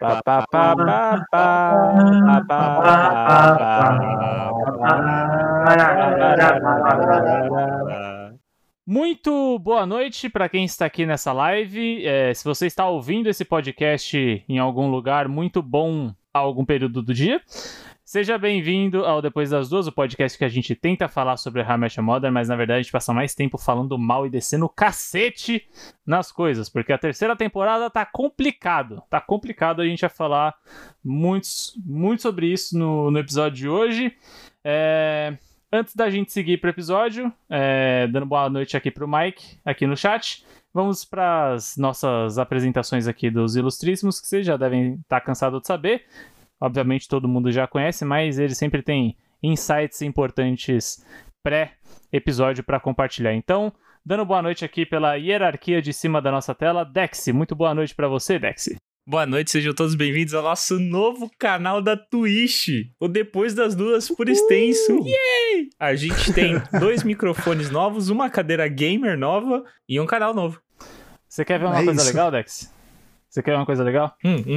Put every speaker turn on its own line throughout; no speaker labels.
Muito boa noite para quem está aqui nessa live. Se você está ouvindo esse podcast em algum lugar muito bom a algum período do dia, seja bem-vindo ao Depois das Duas, o podcast que a gente tenta falar sobre How I Met Your Mother, mas na verdade a gente passa mais tempo falando mal e descendo o cacete nas coisas, porque a terceira temporada tá complicado. Tá complicado, a gente vai falar muito sobre isso no episódio de hoje. Antes da gente seguir pro episódio, dando boa noite aqui pro Mike, aqui no chat, vamos para as nossas apresentações aqui dos ilustríssimos, que vocês já devem estar cansados de saber. Obviamente todo mundo já conhece, mas ele sempre tem insights importantes pré-episódio para compartilhar. Então, dando boa noite aqui pela hierarquia de cima da nossa tela, Dexy. Muito boa noite para você, Dexy.
Boa noite, sejam todos bem-vindos ao nosso novo canal da Twitch, o Depois das Duas por extenso. Yay! A gente tem 2 microfones novos, uma cadeira gamer nova e um canal novo.
Você quer ver uma coisa legal, Dex? Você quer ver uma coisa legal?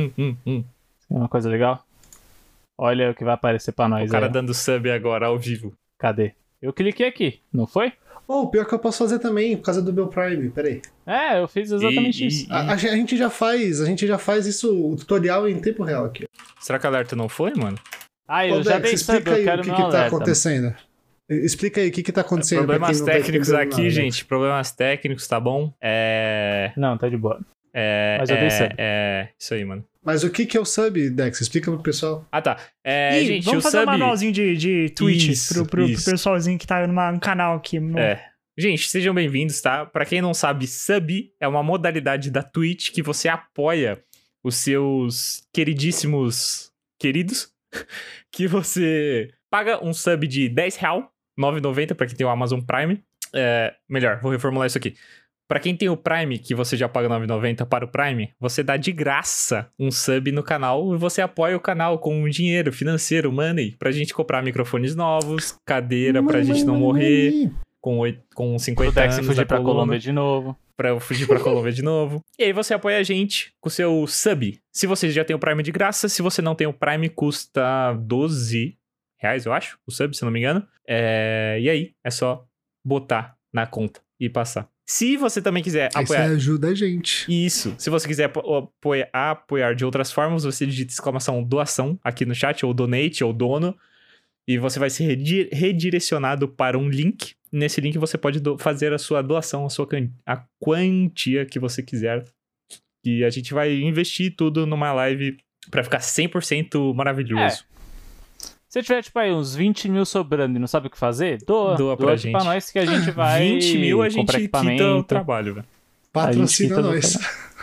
Uma coisa legal? Olha o que vai aparecer pra nós.
O cara dando sub agora, ao vivo.
Cadê? Eu cliquei aqui, não foi?
Pior que eu posso fazer também, por causa do meu Prime, peraí.
Eu fiz exatamente isso.
A gente já faz isso, o tutorial em tempo real aqui.
Será que o alerta não foi, mano?
Eu já dei sub, eu quero meu alerta.
O que tá acontecendo? Explica aí o que tá acontecendo.
Problemas técnicos aqui, gente. Problemas técnicos, tá bom?
Não, tá de boa. Mas eu dei sub.
Isso aí, mano.
Mas o que é o sub, Dex? Explica pro pessoal.
Ah, tá. Gente,
vamos fazer um manualzinho de Twitch pro pessoalzinho que tá no canal aqui.
Gente, sejam bem-vindos, tá? Pra quem não sabe, sub é uma modalidade da Twitch que você apoia os seus queridíssimos queridos, que você paga um sub de R$10, R$9,90 pra quem tem o Amazon Prime. Melhor, vou reformular isso aqui. Pra quem tem o Prime, que você já paga R$9,90 para o Prime, você dá de graça um sub no canal e você apoia o canal com dinheiro financeiro, money, pra gente comprar microfones novos, cadeira pra gente não morrer, com 50 anos
fugir pra Colômbia de novo.
Pra eu fugir pra Colômbia de novo. E aí você apoia a gente com o seu sub. Se você já tem o Prime de graça, se você não tem o Prime, custa R$12, eu acho, o sub, se não me engano. E aí, é só botar na conta e passar. Se você também quiser apoiar...
Isso ajuda a gente.
Isso. Se você quiser apoiar de outras formas, você digita exclamação doação aqui no chat, ou donate, ou dono, e você vai ser redirecionado para um link. Nesse link você pode fazer a sua doação, a quantia que você quiser. E a gente vai investir tudo numa live pra ficar 100% maravilhoso.
Se tiver, aí, uns 20 mil sobrando e não sabe o que fazer, doa
pra gente.
Pra nós que a gente vai
20 mil a gente quita o trabalho, velho.
Patrocina nós.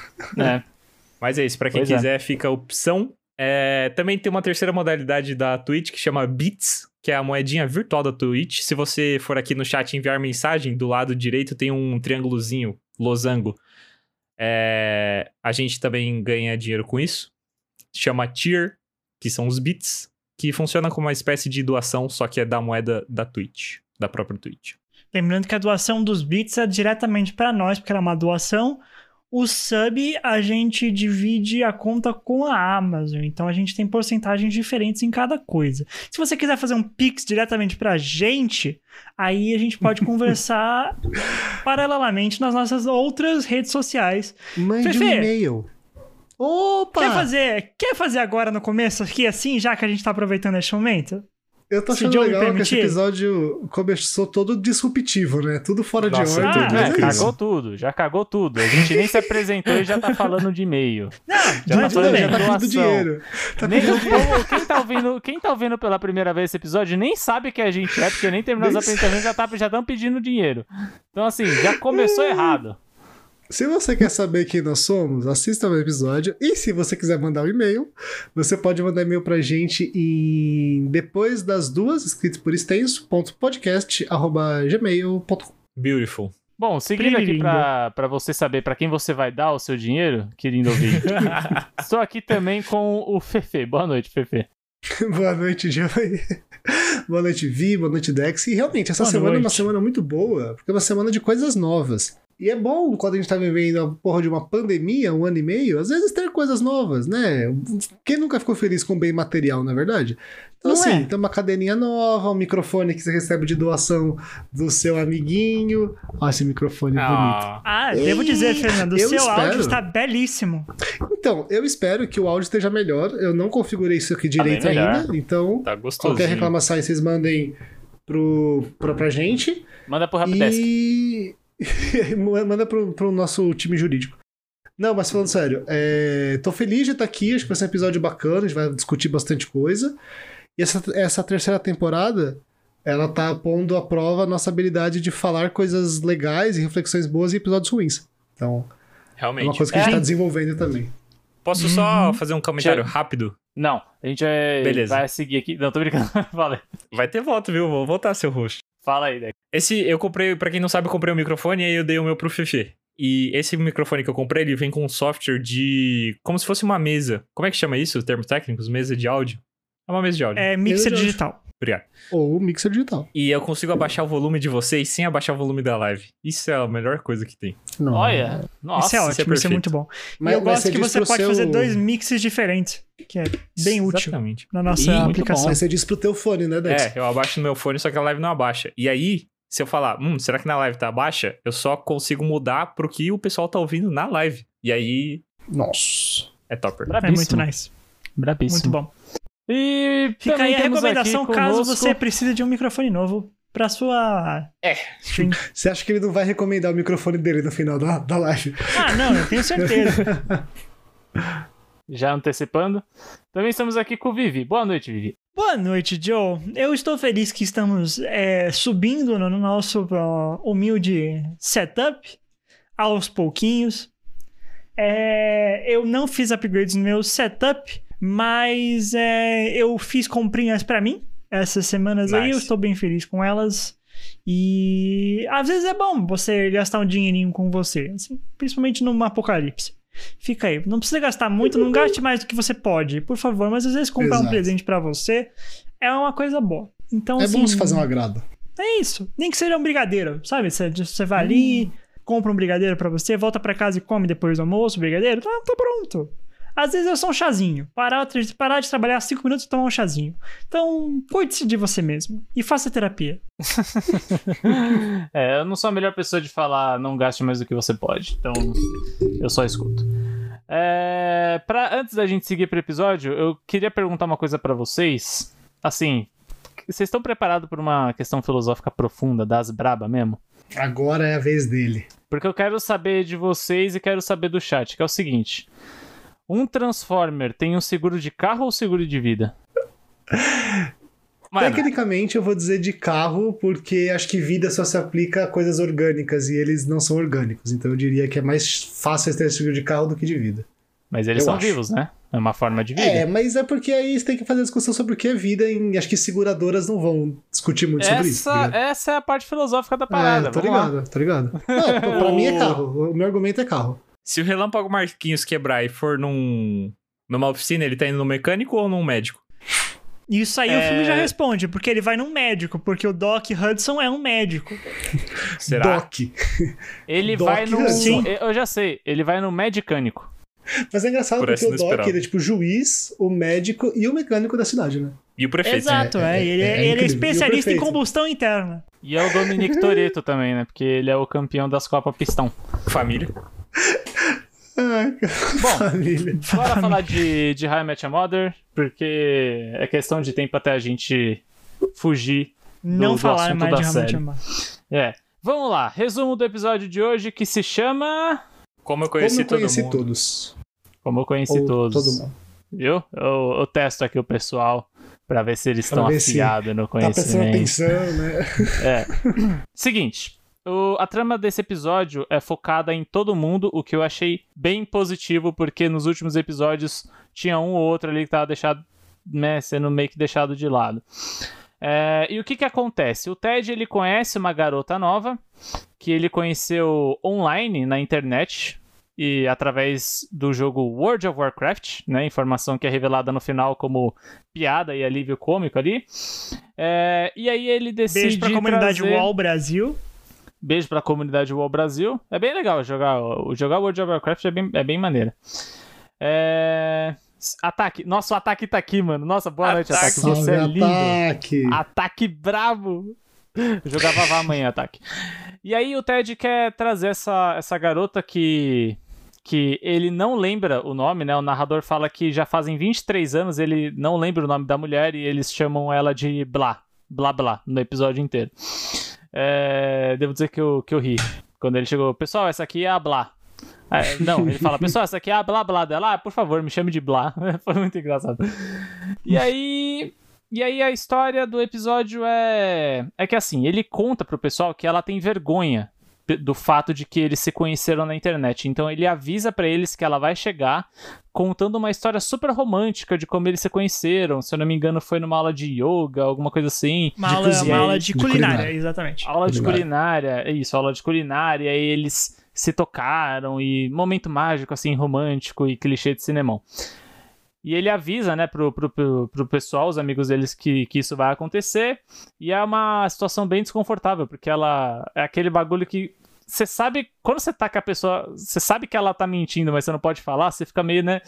Mas é isso, pra quem quiser, fica a opção. Também tem uma terceira modalidade da Twitch que chama Bits, que é a moedinha virtual da Twitch. Se você for aqui no chat enviar mensagem, do lado direito tem um triângulozinho, losango. A gente também ganha dinheiro com isso. Chama Tier, que são os Bits, que funciona como uma espécie de doação, só que é da moeda da Twitch, da própria Twitch.
Lembrando que a doação dos bits é diretamente para nós, porque ela é uma doação. O sub, a gente divide a conta com a Amazon, então a gente tem porcentagens diferentes em cada coisa. Se você quiser fazer um Pix diretamente pra gente, aí a gente pode conversar paralelamente nas nossas outras redes sociais.
Mande um e-mail. Opa!
Quer fazer agora no começo aqui, assim, já que a gente tá aproveitando este momento?
Eu tô achando legal que esse episódio começou todo disruptivo, né? Tudo fora de ordem.
Já cagou tudo. A gente nem se apresentou e já tá falando de e-mail.
Já tá falando
já tá pedindo dinheiro.
Quem tá ouvindo pela primeira vez esse episódio nem sabe que a gente porque nem terminou as apresentações, já estão pedindo dinheiro. Então, assim, já começou errado.
Se você quer saber quem nós somos, assista o episódio. E se você quiser mandar um e-mail, você pode mandar e-mail pra gente em depois das duas, escrito por extenso.podcast@gmail.com.
Beautiful.
Bom, seguindo aqui pra você saber pra quem você vai dar o seu dinheiro, querido ouvinte, estou aqui também com o Fefe. Boa noite, Fefe.
Boa noite, Joey. Boa noite, Vi. Boa noite, Dex. E realmente, essa semana é uma semana muito boa, porque é uma semana de coisas novas. E é bom, quando a gente tá vivendo a porra de uma pandemia, 1 ano e meio, às vezes ter coisas novas, né? Quem nunca ficou feliz com bem material, não é verdade? Então,
Não
assim,
é?
tem uma cadeirinha nova, um microfone que você recebe de doação do seu amiguinho. Olha esse microfone bonito.
Ah, devo dizer, Fernando, o
eu
seu
espero.
áudio está belíssimo.
Então, eu espero que o áudio esteja melhor. Eu não configurei isso aqui direito
bem melhor.
ainda, então
Tá gostosinho.
qualquer reclamação aí vocês mandem pra gente.
Manda pro Rapdesk.
E manda pro nosso time jurídico. Não, mas falando sério, tô feliz de estar aqui, acho que vai ser um episódio bacana, a gente vai discutir bastante coisa. E essa terceira temporada, ela tá pondo à prova a nossa habilidade de falar coisas legais e reflexões boas em episódios ruins. Então, é
Realmente.
uma coisa que a gente tá desenvolvendo também.
Posso só fazer um comentário rápido?
Não, a gente
Beleza.
vai seguir aqui. Não, tô brincando. Fala aí.
Vai ter voto, viu? Vou votar seu host.
Fala aí, Deck.
Eu comprei, pra quem não sabe, eu comprei um microfone e aí eu dei o meu pro Fefe. E esse microfone que eu comprei, ele vem com um software de... como se fosse uma mesa. Como é que chama isso, termos técnicos? Mesa de áudio? É uma mesa de áudio.
É mixer
Meu Deus.
digital.
Obrigado.
Ou mixer digital.
E eu consigo abaixar o volume de vocês sem abaixar o volume da live. Isso é a melhor coisa que tem.
Não.
Olha, nossa.
Isso é ótimo, isso é
perfeito.
muito bom.
Mas-
e eu
mas
gosto que
diz
você
pro
pode
seu-
fazer 2 mixes diferentes, que é bem útil
Exatamente.
na nossa
E muito
aplicação.
Mas você disse pro teu fone, né, Dex?
É, eu abaixo no meu fone, só que a live não abaixa. E aí, se eu falar, será que na live tá baixa? Eu só consigo mudar pro que o pessoal tá ouvindo na live. E aí,
Nossa.
é topper.
É muito
Brabíssimo.
nice.
Brabíssimo.
Muito bom.
E
Fica
também
aí a
temos
recomendação
aqui
caso
conosco-
você precise de um microfone novo pra sua stream.
Você acha que ele não vai recomendar o microfone dele no final da live?
Ah, não, eu tenho certeza.
Já antecipando. Também estamos aqui com o Vivi. Boa noite, Vivi.
Boa noite, Joe. Eu estou feliz que estamos subindo no nosso humilde setup, aos pouquinhos. Eu não fiz upgrades no meu setup, mas eu fiz comprinhas pra mim essas semanas aí.
Nice.
Eu estou bem feliz com elas. E às vezes é bom você gastar um dinheirinho com você, assim, principalmente num apocalipse. Fica aí, não precisa gastar muito, não gaste mais do que você pode, por favor, mas às vezes comprar um
Exato.
presente pra você é uma coisa boa. Então,
É
assim,
bom se fazer um agrado.
é isso, nem que seja um brigadeiro, sabe? Você vai ali, compra um brigadeiro pra você, volta pra casa e come depois do almoço o brigadeiro, tá pronto. Às vezes é só um chazinho, parar de trabalhar 5 minutos e tomar um chazinho. Então, cuide-se de você mesmo e faça terapia.
Eu não sou a melhor pessoa de falar não gaste mais do que você pode, então eu só escuto. Antes da gente seguir pro episódio, eu queria perguntar uma coisa pra vocês. Assim, vocês estão preparados pra uma questão filosófica profunda, das braba mesmo?
Agora é a vez dele.
Porque eu quero saber de vocês e quero saber do chat, que é o seguinte: um Transformer tem um seguro de carro ou seguro de vida?
Mano,
Tecnicamente eu vou dizer de carro, porque acho que vida só se aplica a coisas orgânicas e eles não são orgânicos. Então eu diria que é mais fácil ter seguro de carro do que de vida.
Mas eles
Eu
são
acho.
vivos, né? É uma forma de vida.
Mas é porque aí você tem que fazer a discussão sobre o que é vida e acho que seguradoras não vão discutir muito sobre isso. Tá ligado?
Essa é a parte filosófica da parada.
Tô
vamos lá.
ligado, tô ligado. Não, pra mim é carro. O meu argumento é carro.
se o Relâmpago Marquinhos quebrar e for numa oficina, ele tá indo no mecânico ou num médico?
Isso aí o filme já responde, porque ele vai num médico, porque o Doc Hudson é um médico.
Será?
Doc.
Ele
Doc
vai no.
Hudson.
Eu já sei, ele vai no medicânico.
Mas é engraçado
Por
porque
essa
o
não
Doc
esperava.
ele é tipo o juiz, o médico e o mecânico da cidade, né?
E o prefeito.
Exato, ele é
incrível. E o
especialista em
prefeito?
combustão interna.
E é o Dominic Toretto também, né? Porque ele é o campeão das Copa Pistão.
Família.
Ai,
Bom,
família.
bora falar de How I Met Your Mother, porque é questão de tempo até a gente fugir.
Não
do
falar
assunto
mais
da
de How I Met
série.
Your Mother.
Vamos lá, resumo do episódio de hoje que se chama...
Como eu
Como
conheci,
eu conheci
todo mundo.
todos.
Como eu conheci
Ou
todos.
todo mundo.
Viu? Eu testo aqui o pessoal pra ver se eles
Pra
estão
ver se
afiados no
Tá prestando
conhecimento.
atenção, né?
Seguinte, a trama desse episódio é focada em todo mundo, o que eu achei bem positivo, porque nos últimos episódios tinha um ou outro ali que tava deixado, né, sendo meio que deixado de lado. E o que acontece? O Ted, ele conhece uma garota nova, que ele conheceu online, na internet, e através do jogo World of Warcraft, né, informação que é revelada no final como piada e alívio cômico ali. E aí ele decide
Beijo pra comunidade
trazer...
UOL Brasil.
Beijo pra comunidade WoW Brasil. É bem legal jogar World of Warcraft, é bem maneiro. Ataque. Nossa, o Ataque tá aqui, mano. Nossa, boa noite, Ataque. Você é lindo. Ataque brabo. Jogar Vavá amanhã, Ataque. E aí o Ted quer trazer essa garota que ele não lembra o nome, né? O narrador fala que já fazem 23 anos, ele não lembra o nome da mulher e eles chamam ela de Blá no episódio inteiro. Devo dizer que eu ri. Quando ele chegou, pessoal, essa aqui é a Blá. Não, ele fala, pessoal, essa aqui é a Blá dela. Por favor, me chame de Blá. Foi muito engraçado. E aí a história do episódio é que assim, ele conta pro pessoal que ela tem vergonha do fato de que eles se conheceram na internet. Então ele avisa pra eles que ela vai chegar contando uma história super romântica de como eles se conheceram. Se eu não me engano, foi numa aula de yoga, alguma coisa assim.
Uma aula de culinária, exatamente.
Aula de culinária, isso, aula de culinária. E aí eles se tocaram e momento mágico, assim, romântico e clichê de cinemão. E ele avisa, né, pro pessoal, os amigos deles, que isso vai acontecer. E é uma situação bem desconfortável, porque ela é aquele bagulho que você sabe, quando você tá com a pessoa, você sabe que ela tá mentindo, mas você não pode falar, você fica meio, né?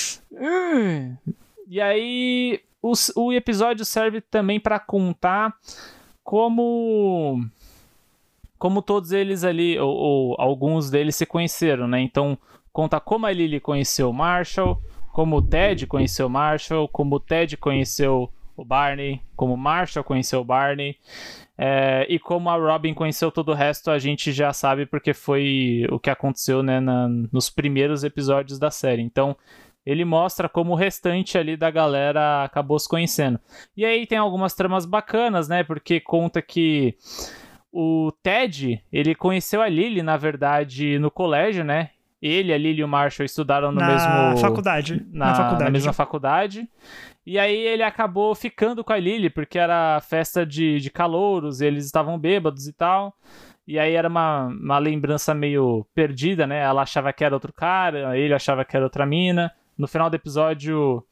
E aí o episódio serve também pra contar como todos eles ali, ou alguns deles se conheceram, né? Então conta como a Lily conheceu o Marshall, como o Ted conheceu o Marshall, como o Ted conheceu o Barney, como o Marshall conheceu o Barney, e como a Robin conheceu todo o resto, a gente já sabe porque foi o que aconteceu, né, nos primeiros episódios da série. Então, ele mostra como o restante ali da galera acabou se conhecendo. E aí tem algumas tramas bacanas, né, porque conta que o Ted, ele conheceu a Lily, na verdade, no colégio, né? Ele, a Lily e o Marshall estudaram na mesma faculdade. E aí ele acabou ficando com a Lily, porque era festa de calouros, eles estavam bêbados e tal. E aí era uma lembrança meio perdida, né? Ela achava que era outro cara, ele achava que era outra mina. No final do episódio,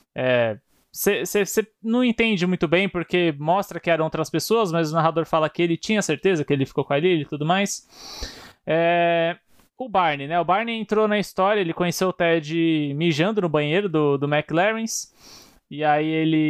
você não entende muito bem, porque mostra que eram outras pessoas, mas o narrador fala que ele tinha certeza que ele ficou com a Lily e tudo mais. O Barney, né? O Barney entrou na história, ele conheceu o Ted mijando no banheiro do McLaren's. E aí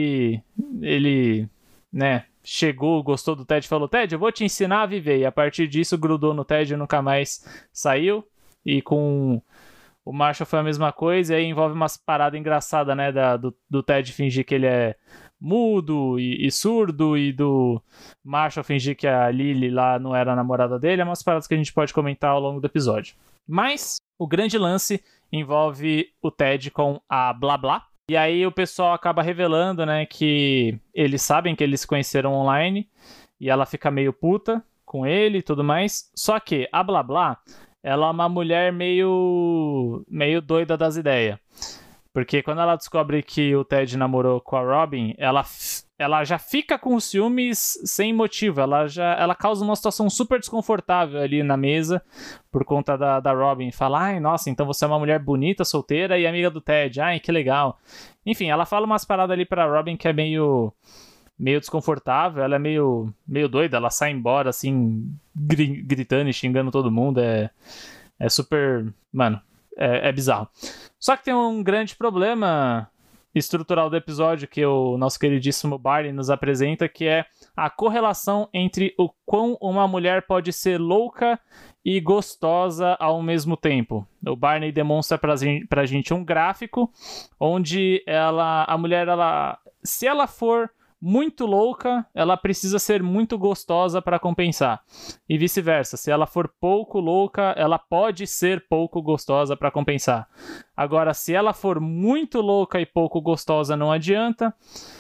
ele, né, chegou, gostou do Ted e falou, Ted, eu vou te ensinar a viver. E a partir disso grudou no Ted e nunca mais saiu. E com o Marshall foi a mesma coisa. E aí envolve umas paradas engraçadas, né, do Ted fingir que ele é mudo e surdo, e do Marshall fingir que a Lily lá não era a namorada dele. É umas paradas que a gente pode comentar ao longo do episódio. Mas o grande lance envolve o Ted com a Blá. E aí o pessoal acaba revelando, né, que eles sabem que eles se conheceram online, e ela fica meio puta com ele e tudo mais. Só que a Blá, ela é uma mulher meio doida das ideias. Porque quando ela descobre que o Ted namorou com a Robin, ela já fica com os ciúmes sem motivo. Ela causa uma situação super desconfortável ali na mesa por conta da Robin. Fala, ai, nossa, então você é uma mulher bonita, solteira e amiga do Ted. Ai, que legal. Enfim, ela fala umas paradas ali pra Robin que é meio desconfortável. Ela é meio doida. Ela sai embora, assim, gritando e xingando todo mundo. É super... Mano, é bizarro. Só que tem um grande problema estrutural do episódio que o nosso queridíssimo Barney nos apresenta, que é a correlação entre o quão uma mulher pode ser louca e gostosa ao mesmo tempo. O Barney demonstra pra gente um gráfico onde a mulher, se ela for muito louca, ela precisa ser muito gostosa para compensar. E vice-versa, se ela for pouco louca, ela pode ser pouco gostosa para compensar. Agora, se ela for muito louca e pouco gostosa, não adianta.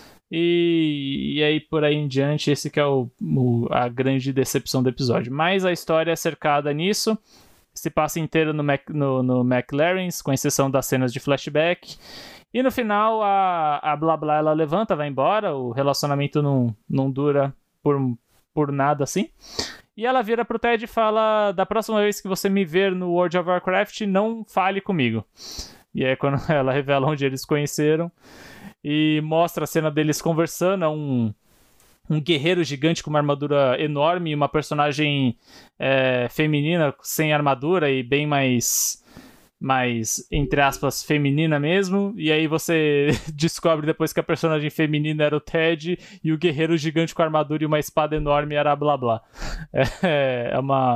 E aí, por aí em diante, esse que é a grande decepção do episódio. Mas a história é cercada nisso. Se passa inteiro no McLaren's, com exceção das cenas de flashback. E no final, a Blá ela levanta, vai embora. O relacionamento não dura por nada assim. E ela vira pro Ted e fala, da próxima vez que você me ver no World of Warcraft, não fale comigo. E aí quando ela revela onde eles conheceram e mostra a cena deles conversando, um um guerreiro gigante com uma armadura enorme e uma personagem feminina sem armadura e bem mais, entre aspas, feminina mesmo. E aí você descobre depois que a personagem feminina era o Ted e o guerreiro gigante com armadura e uma espada enorme era a Blá Blá. É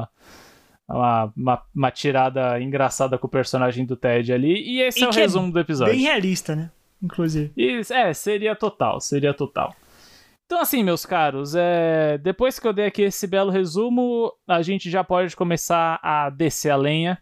uma tirada engraçada com o personagem do Ted ali. E esse é o resumo do episódio.
Bem realista, né? Inclusive.
Isso, seria total. Então assim, meus caros, depois que eu dei aqui esse belo resumo, a gente já pode começar a descer a lenha.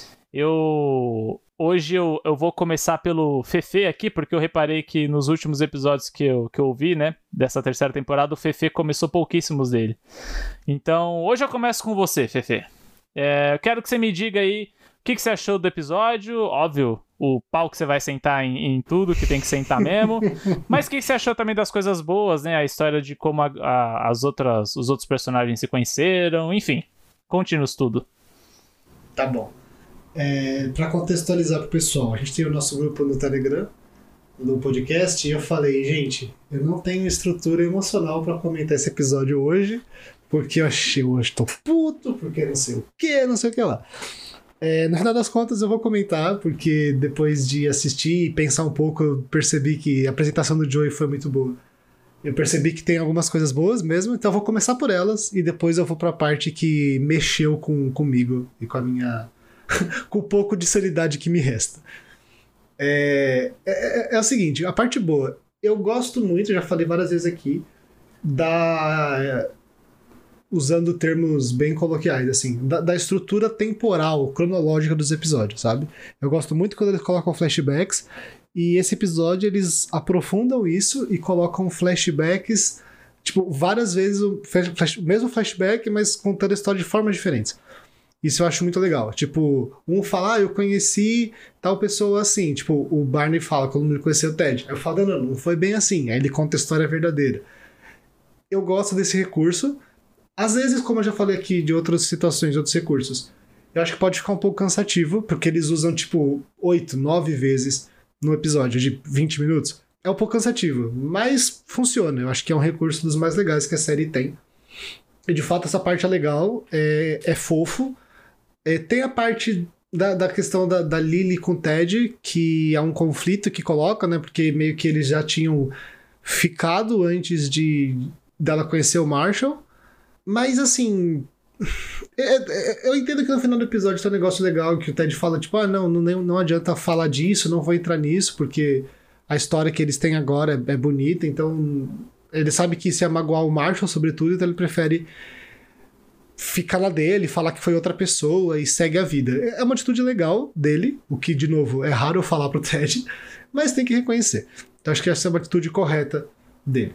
Hoje eu vou começar pelo Fefe aqui, porque eu reparei que nos últimos episódios que eu vi, né, dessa terceira temporada, o Fefe começou pouquíssimos dele. Então, hoje eu começo com você, Fefe. Eu quero que você me diga aí o que você achou do episódio. Óbvio, o pau que você vai sentar em tudo, que tem que sentar mesmo. Mas o que você achou também das coisas boas, né? A história de como os outros personagens se conheceram, enfim. Conte-nos tudo.
Tá bom. Para contextualizar pro pessoal, a gente tem o nosso grupo no Telegram, do podcast, e eu falei, gente, eu não tenho estrutura emocional para comentar esse episódio hoje, porque eu hoje tô puto, porque não sei o que lá. No final das contas eu vou comentar, porque depois de assistir e pensar um pouco, eu percebi que a apresentação do Joey foi muito boa. Eu percebi que tem algumas coisas boas mesmo, então eu vou começar por elas, e depois eu vou pra parte que mexeu comigo e com a minha... com o pouco de sanidade que me resta. É o seguinte, a parte boa, eu gosto muito, já falei várias vezes aqui, usando termos bem coloquiais, assim, da estrutura temporal, cronológica dos episódios, sabe? Eu gosto muito quando eles colocam flashbacks, e esse episódio eles aprofundam isso e colocam flashbacks, tipo, várias vezes o mesmo flashback, mas contando a história de formas diferentes. Isso eu acho muito legal. Tipo, um fala, eu conheci tal pessoa assim. Tipo, o Barney fala, quando ele conheceu o Ted. Aí eu falo, não foi bem assim. Aí ele conta a história verdadeira. Eu gosto desse recurso. Às vezes, como eu já falei aqui de outras situações, de outros recursos, eu acho que pode ficar um pouco cansativo, porque eles usam, tipo, 8, 9 vezes no episódio de 20 minutos. É um pouco cansativo, mas funciona. Eu acho que é um recurso dos mais legais que a série tem. E, de fato, essa parte é legal, é fofo. Tem a parte da questão da Lily com o Ted, que é um conflito que coloca, né? Porque meio que eles já tinham ficado antes dela conhecer o Marshall. Mas, assim... eu entendo que no final do episódio tem um negócio legal, que o Ted fala, tipo, não adianta falar disso, não vou entrar nisso, porque a história que eles têm agora é bonita, então ele sabe que isso ia magoar o Marshall, sobretudo, então ele prefere... fica lá dele, falar que foi outra pessoa e segue a vida. É uma atitude legal dele, o que, de novo, é raro eu falar pro Ted, mas tem que reconhecer. Então acho que essa é uma atitude correta dele.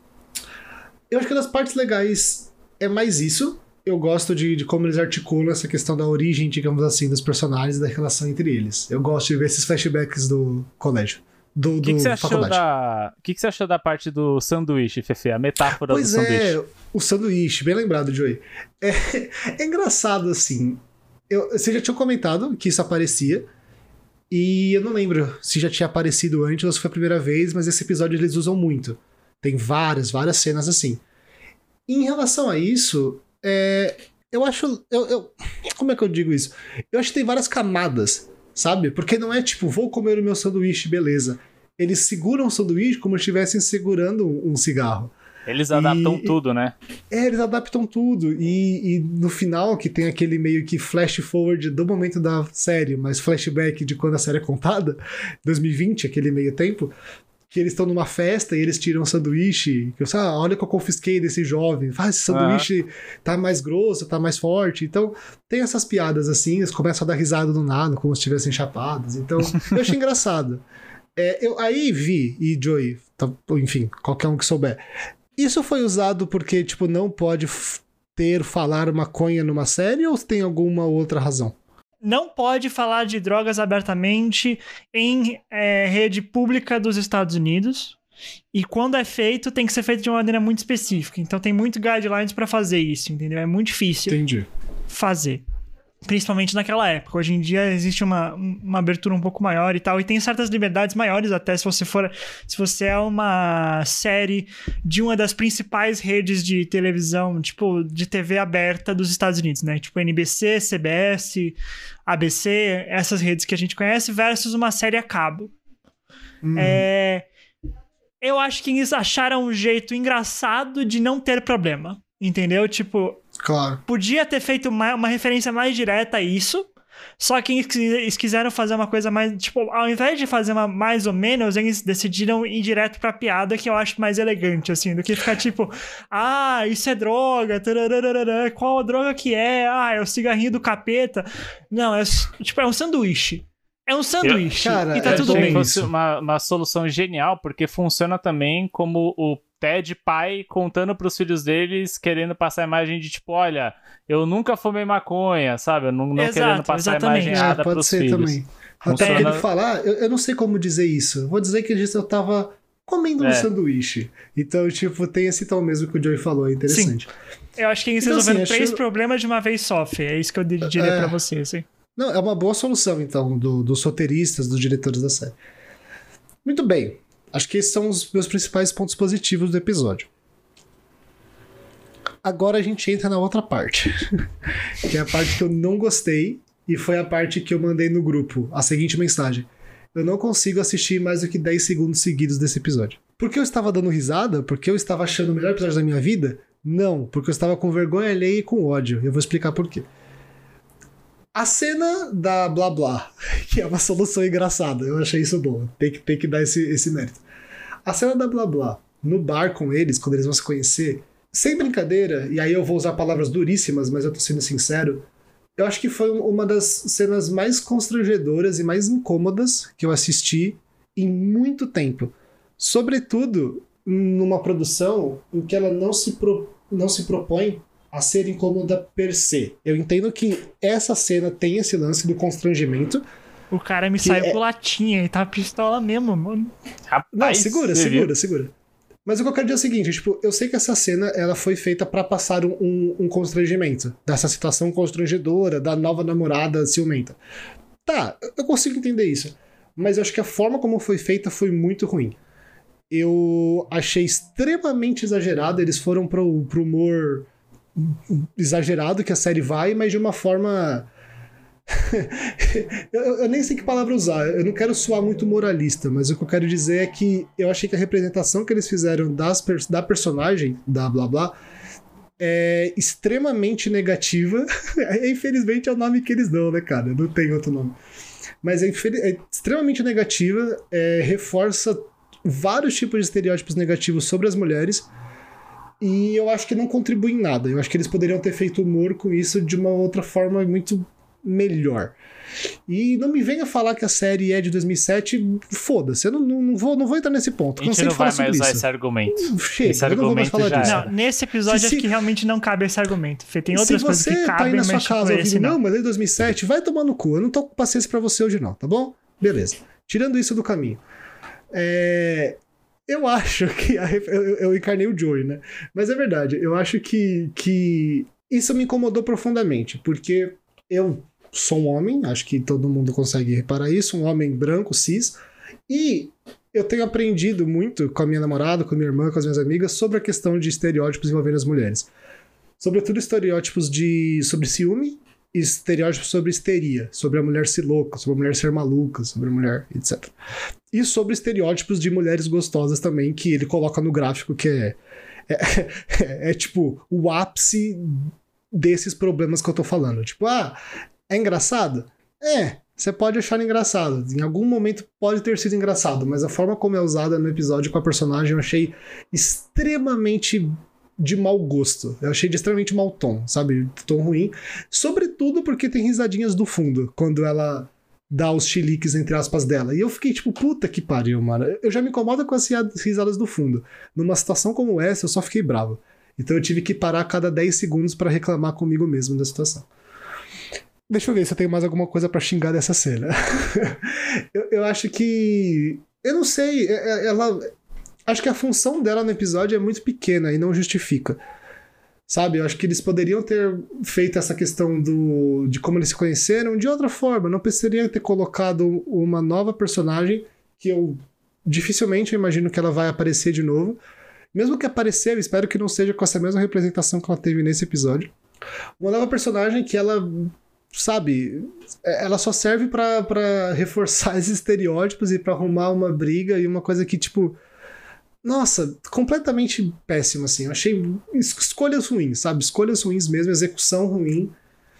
Eu acho que das partes legais é mais isso. Eu gosto de como eles articulam essa questão da origem, digamos assim, dos personagens e da relação entre eles. Eu gosto de ver esses flashbacks do colégio. O que você
achou da parte do sanduíche, Fefe? A metáfora do sanduíche.
O sanduíche, bem lembrado, Joey. É engraçado, assim. Você já tinha comentado que isso aparecia, e eu não lembro se já tinha aparecido antes ou se foi a primeira vez, mas esse episódio eles usam muito. Tem várias cenas assim. Em relação a isso, eu acho... como é que eu digo isso? Eu acho que tem várias camadas, sabe? Porque não é tipo, vou comer o meu sanduíche, beleza. Eles seguram o sanduíche como se estivessem segurando um cigarro.
Eles adaptam tudo, né?
Eles adaptam tudo. E no final, que tem aquele meio que flash forward do momento da série, mas flashback de quando a série é contada, 2020, aquele meio tempo, que eles estão numa festa e eles tiram um sanduíche. Que eu olha o que eu confisquei desse jovem. Esse sanduíche tá mais grosso, tá mais forte. Então, tem essas piadas assim, eles começam a dar risada do nada, como se estivessem chapados. Então, eu achei engraçado. Eu aí vi, e Joey, enfim, qualquer um que souber, isso foi usado porque, tipo, não pode falar maconha numa série ou tem alguma outra razão?
Não pode falar de drogas abertamente em rede pública dos Estados Unidos. E quando é feito, tem que ser feito de uma maneira muito específica. Então tem muito guidelines pra fazer isso, entendeu? É muito difícil fazer. Principalmente naquela época. Hoje em dia existe uma abertura um pouco maior e tal. E tem certas liberdades maiores até se você é uma série de uma das principais redes de televisão, tipo, de TV aberta dos Estados Unidos, né? Tipo NBC, CBS, ABC, essas redes que a gente conhece, versus uma série a cabo. Eu acho que eles acharam um jeito engraçado de não ter problema. Entendeu? Tipo...
Claro.
Podia ter feito uma referência mais direta a isso, só que eles quiseram fazer uma coisa mais... Tipo, ao invés de fazer uma mais ou menos, eles decidiram ir direto pra piada, que eu acho mais elegante, assim, do que ficar tipo... Ah, isso é droga, tarararara, qual droga que é? Ah, é o cigarrinho do capeta. Não, é um sanduíche. É um sanduíche,
Cara,
e tá tudo bem.
Fosse uma solução genial, porque funciona também como o Ted pai contando pros filhos deles, querendo passar a imagem de tipo, olha, eu nunca fumei maconha, sabe? Eu não
Exato,
querendo passar
exatamente.
a imagem errada
pode
pros
ser
filhos.
também. Até porque ele falar, eu não sei como dizer isso. Vou dizer que eu tava comendo um sanduíche. Então, tipo, tem esse tom mesmo que o Joey falou, é interessante.
Sim. Eu acho que eles
Então,
resolveram
assim,
3 problemas de uma vez só, Fê. É isso que eu diria pra você, assim.
Não, é uma boa solução, então, dos roteiristas, dos diretores da série. Muito bem. Acho que esses são os meus principais pontos positivos do episódio. Agora a gente entra na outra parte. Que é a parte que eu não gostei. E foi a parte que eu mandei no grupo. A seguinte mensagem. Eu não consigo assistir mais do que 10 segundos seguidos desse episódio. Porque eu estava dando risada? Porque eu estava achando o melhor episódio da minha vida? Não, porque eu estava com vergonha alheia e com ódio. Eu vou explicar por quê. A cena da Blá Blá, que é uma solução engraçada, eu achei isso bom, tem que dar esse mérito. A cena da Blá Blá, no bar com eles, quando eles vão se conhecer, sem brincadeira, e aí eu vou usar palavras duríssimas, mas eu tô sendo sincero, eu acho que foi uma das cenas mais constrangedoras e mais incômodas que eu assisti em muito tempo. Sobretudo numa produção em que ela não se propõe a ser incômoda per se. Eu entendo que essa cena tem esse lance do constrangimento.
O cara me saiu por latinha e tá pistola mesmo, mano.
Rapaz,
não, segura. Mas o que eu quero dizer é o seguinte, tipo, eu sei que essa cena ela foi feita pra passar um constrangimento. Dessa situação constrangedora, da nova namorada ciumenta. Tá, eu consigo entender isso. Mas eu acho que a forma como foi feita foi muito ruim. Eu achei extremamente exagerado. Eles foram pro humor exagerado que a série vai, mas de uma forma... eu nem sei que palavra usar, eu não quero soar muito moralista, mas o que eu quero dizer é que eu achei que a representação que eles fizeram da personagem, da Blá Blá, é extremamente negativa. Infelizmente é o nome que eles dão, né, cara? Não tem outro nome. Mas é extremamente negativa, reforça vários tipos de estereótipos negativos sobre as mulheres. E eu acho que não contribui em nada. Eu acho que eles poderiam ter feito humor com isso de uma outra forma muito melhor. E não me venha falar que a série é de 2007, foda-se, eu não vou entrar nesse ponto.
A gente não vai mais usar esse argumento.
Chega,
esse
eu não vou mais falar disso.
Não, nesse episódio acho que realmente não cabe esse argumento. Tem outras coisas que cabem,
se você tá aí na sua
mas
casa
tipo,
ouvindo, não, mas é de 2007, vai tomar no cu. Eu não tô com paciência pra você hoje não, tá bom? Beleza. Tirando isso do caminho. Eu acho que... Eu encarnei o Joey, né? Mas é verdade, eu acho que isso me incomodou profundamente, porque eu sou um homem, acho que todo mundo consegue reparar isso, um homem branco, cis, e eu tenho aprendido muito com a minha namorada, com a minha irmã, com as minhas amigas, sobre a questão de estereótipos envolvendo as mulheres. Sobretudo estereótipos sobre ciúme, estereótipos sobre histeria, sobre a mulher ser louca, sobre a mulher ser maluca, sobre a mulher, etc. E sobre estereótipos de mulheres gostosas também, que ele coloca no gráfico, que é tipo o ápice desses problemas que eu tô falando. Tipo, é engraçado? Você pode achar engraçado. Em algum momento pode ter sido engraçado, mas a forma como é usada no episódio com a personagem eu achei extremamente de mau gosto. Eu achei de extremamente mau tom, sabe? Tom ruim. Sobretudo porque tem risadinhas do fundo, quando ela dá os chiliques, entre aspas, dela. E eu fiquei tipo, puta que pariu, mano. Eu já me incomodo com as risadas do fundo. Numa situação como essa, eu só fiquei bravo. Então eu tive que parar a cada 10 segundos pra reclamar comigo mesmo da situação. Deixa eu ver se eu tenho mais alguma coisa pra xingar dessa cena. eu acho que... Eu não sei, ela... Acho que a função dela no episódio é muito pequena e não justifica. Sabe? Eu acho que eles poderiam ter feito essa questão de como eles se conheceram de outra forma. Não precisariam ter colocado uma nova personagem que eu dificilmente imagino que ela vai aparecer de novo. Mesmo que aparecer, eu espero que não seja com essa mesma representação que ela teve nesse episódio. Uma nova personagem que ela, sabe, ela só serve pra reforçar esses estereótipos e pra arrumar uma briga e uma coisa que, tipo, nossa, completamente péssima, assim. Eu achei escolhas ruins, sabe? Escolhas ruins mesmo, execução ruim.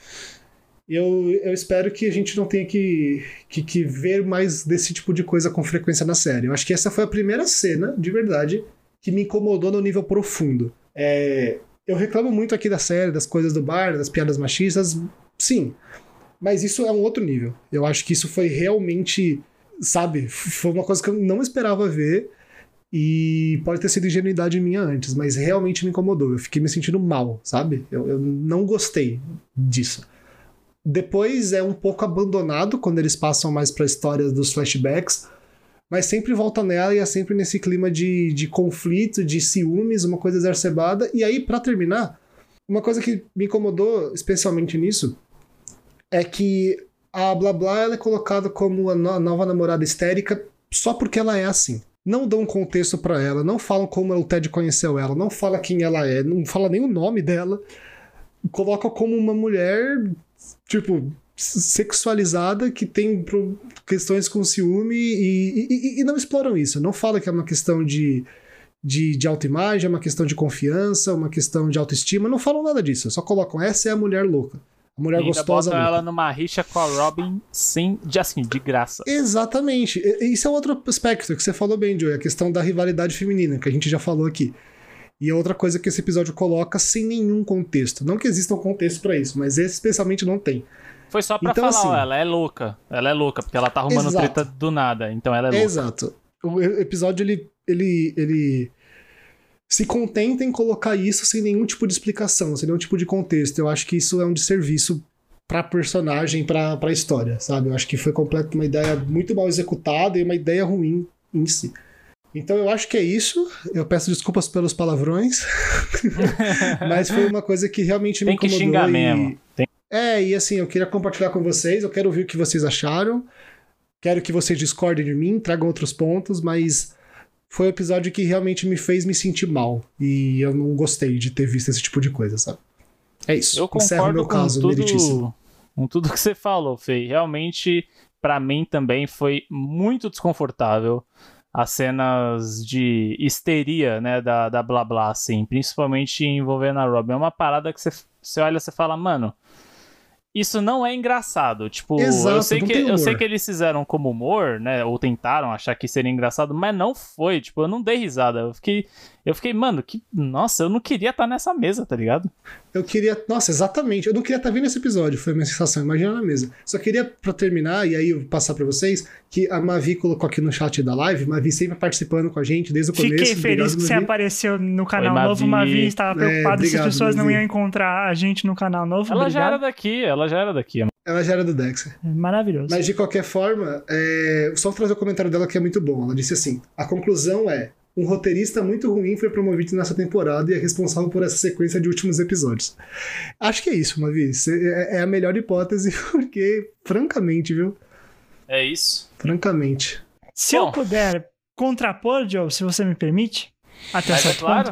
Eu espero que a gente não tenha que ver mais desse tipo de coisa com frequência na série. Eu acho que essa foi a primeira cena, de verdade, que me incomodou no nível profundo. Eu reclamo muito aqui da série, das coisas do bar, das piadas machistas, sim. Mas isso é um outro nível. Eu acho que isso foi realmente, sabe, foi uma coisa que eu não esperava ver. E pode ter sido ingenuidade minha antes, mas realmente me incomodou. Eu fiquei me sentindo mal, sabe? Eu não gostei disso. Depois é um pouco abandonado quando eles passam mais pra história dos flashbacks, mas sempre volta nela e é sempre nesse clima de conflito, de ciúmes, uma coisa exacerbada. E aí, pra terminar, uma coisa que me incomodou especialmente nisso é que a Blá Blá ela é colocada como a nova namorada histérica só porque ela é assim. Não dão contexto pra ela, não falam como o Ted conheceu ela, não fala quem ela é, não fala nem o nome dela. Coloca como uma mulher, tipo, sexualizada que tem questões com ciúme e não exploram isso. Não fala que é uma questão de autoimagem, é uma questão de confiança, uma questão de autoestima. Não falam nada disso. Só colocam, essa é a mulher louca. A mulher gostosa.
Botam ela numa rixa com a Robin de graça.
Exatamente. Isso é outro aspecto que você falou bem, Joey. A questão da rivalidade feminina, que a gente já falou aqui. E é outra coisa que esse episódio coloca sem nenhum contexto. Não que exista um contexto pra isso, mas esse especialmente não tem.
Foi só pra
então,
falar,
assim,
ó, ela é louca. Ela é louca, porque ela tá arrumando treta do nada. Então ela é louca.
Exato. O episódio, ele se contenta em colocar isso sem nenhum tipo de explicação, sem nenhum tipo de contexto. Eu acho que isso é um desserviço pra personagem, pra história, sabe? Eu acho que foi uma ideia muito mal executada e uma ideia ruim em si. Então eu acho que é isso. Eu peço desculpas pelos palavrões. Mas foi uma coisa que realmente me incomodou.
Tem que xingar mesmo.
E assim, eu queria compartilhar com vocês, eu quero ouvir o que vocês acharam. Quero que vocês discordem de mim, tragam outros pontos, mas foi um episódio que realmente me fez me sentir mal. E eu não gostei de ter visto esse tipo de coisa, sabe? É isso.
Eu concordo com tudo que você falou, Fê. Realmente, pra mim também foi muito desconfortável as cenas de histeria, né, da Blá Blá, assim, principalmente envolvendo a Robin. É uma parada que você olha e você fala, mano, isso não é engraçado. Tipo,
exato,
eu sei que eles fizeram como humor, né? Ou tentaram achar que seria engraçado, mas não foi. Tipo, eu não dei risada. Eu fiquei, mano, nossa, eu não queria estar nessa mesa, tá ligado?
Nossa, exatamente. Eu não queria estar vendo esse episódio, foi a minha sensação. Imagina na mesa. Só queria, pra terminar, e aí eu passar pra vocês, que a Mavi colocou aqui no chat da live, Mavi sempre participando com a gente desde o começo.
Fiquei feliz que você apareceu no canal novo. Mavi estava preocupada se as pessoas não iam encontrar a gente no canal novo.
Ela já era daqui.
Ela já era do Dexter.
Maravilhoso.
Mas de qualquer forma, só trazer o comentário dela que é muito bom. Ela disse assim: a conclusão é: um roteirista muito ruim foi promovido nessa temporada e é responsável por essa sequência de últimos episódios. Acho que é isso, Mavi. É a melhor hipótese, porque, francamente, viu?
É isso.
Francamente.
Se eu puder contrapor, Joe, se você me permite, até certo ponto.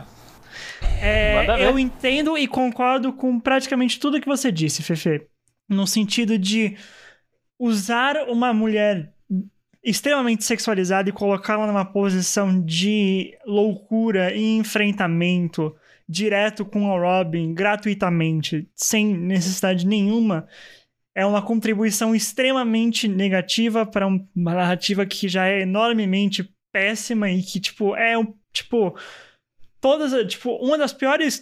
Eu entendo e concordo com praticamente tudo que você disse, Fefe. No sentido de usar uma mulher extremamente sexualizada e colocá-la numa posição de loucura e enfrentamento direto com a Robin, gratuitamente, sem necessidade nenhuma, é uma contribuição extremamente negativa para uma narrativa que já é enormemente péssima e que, uma das piores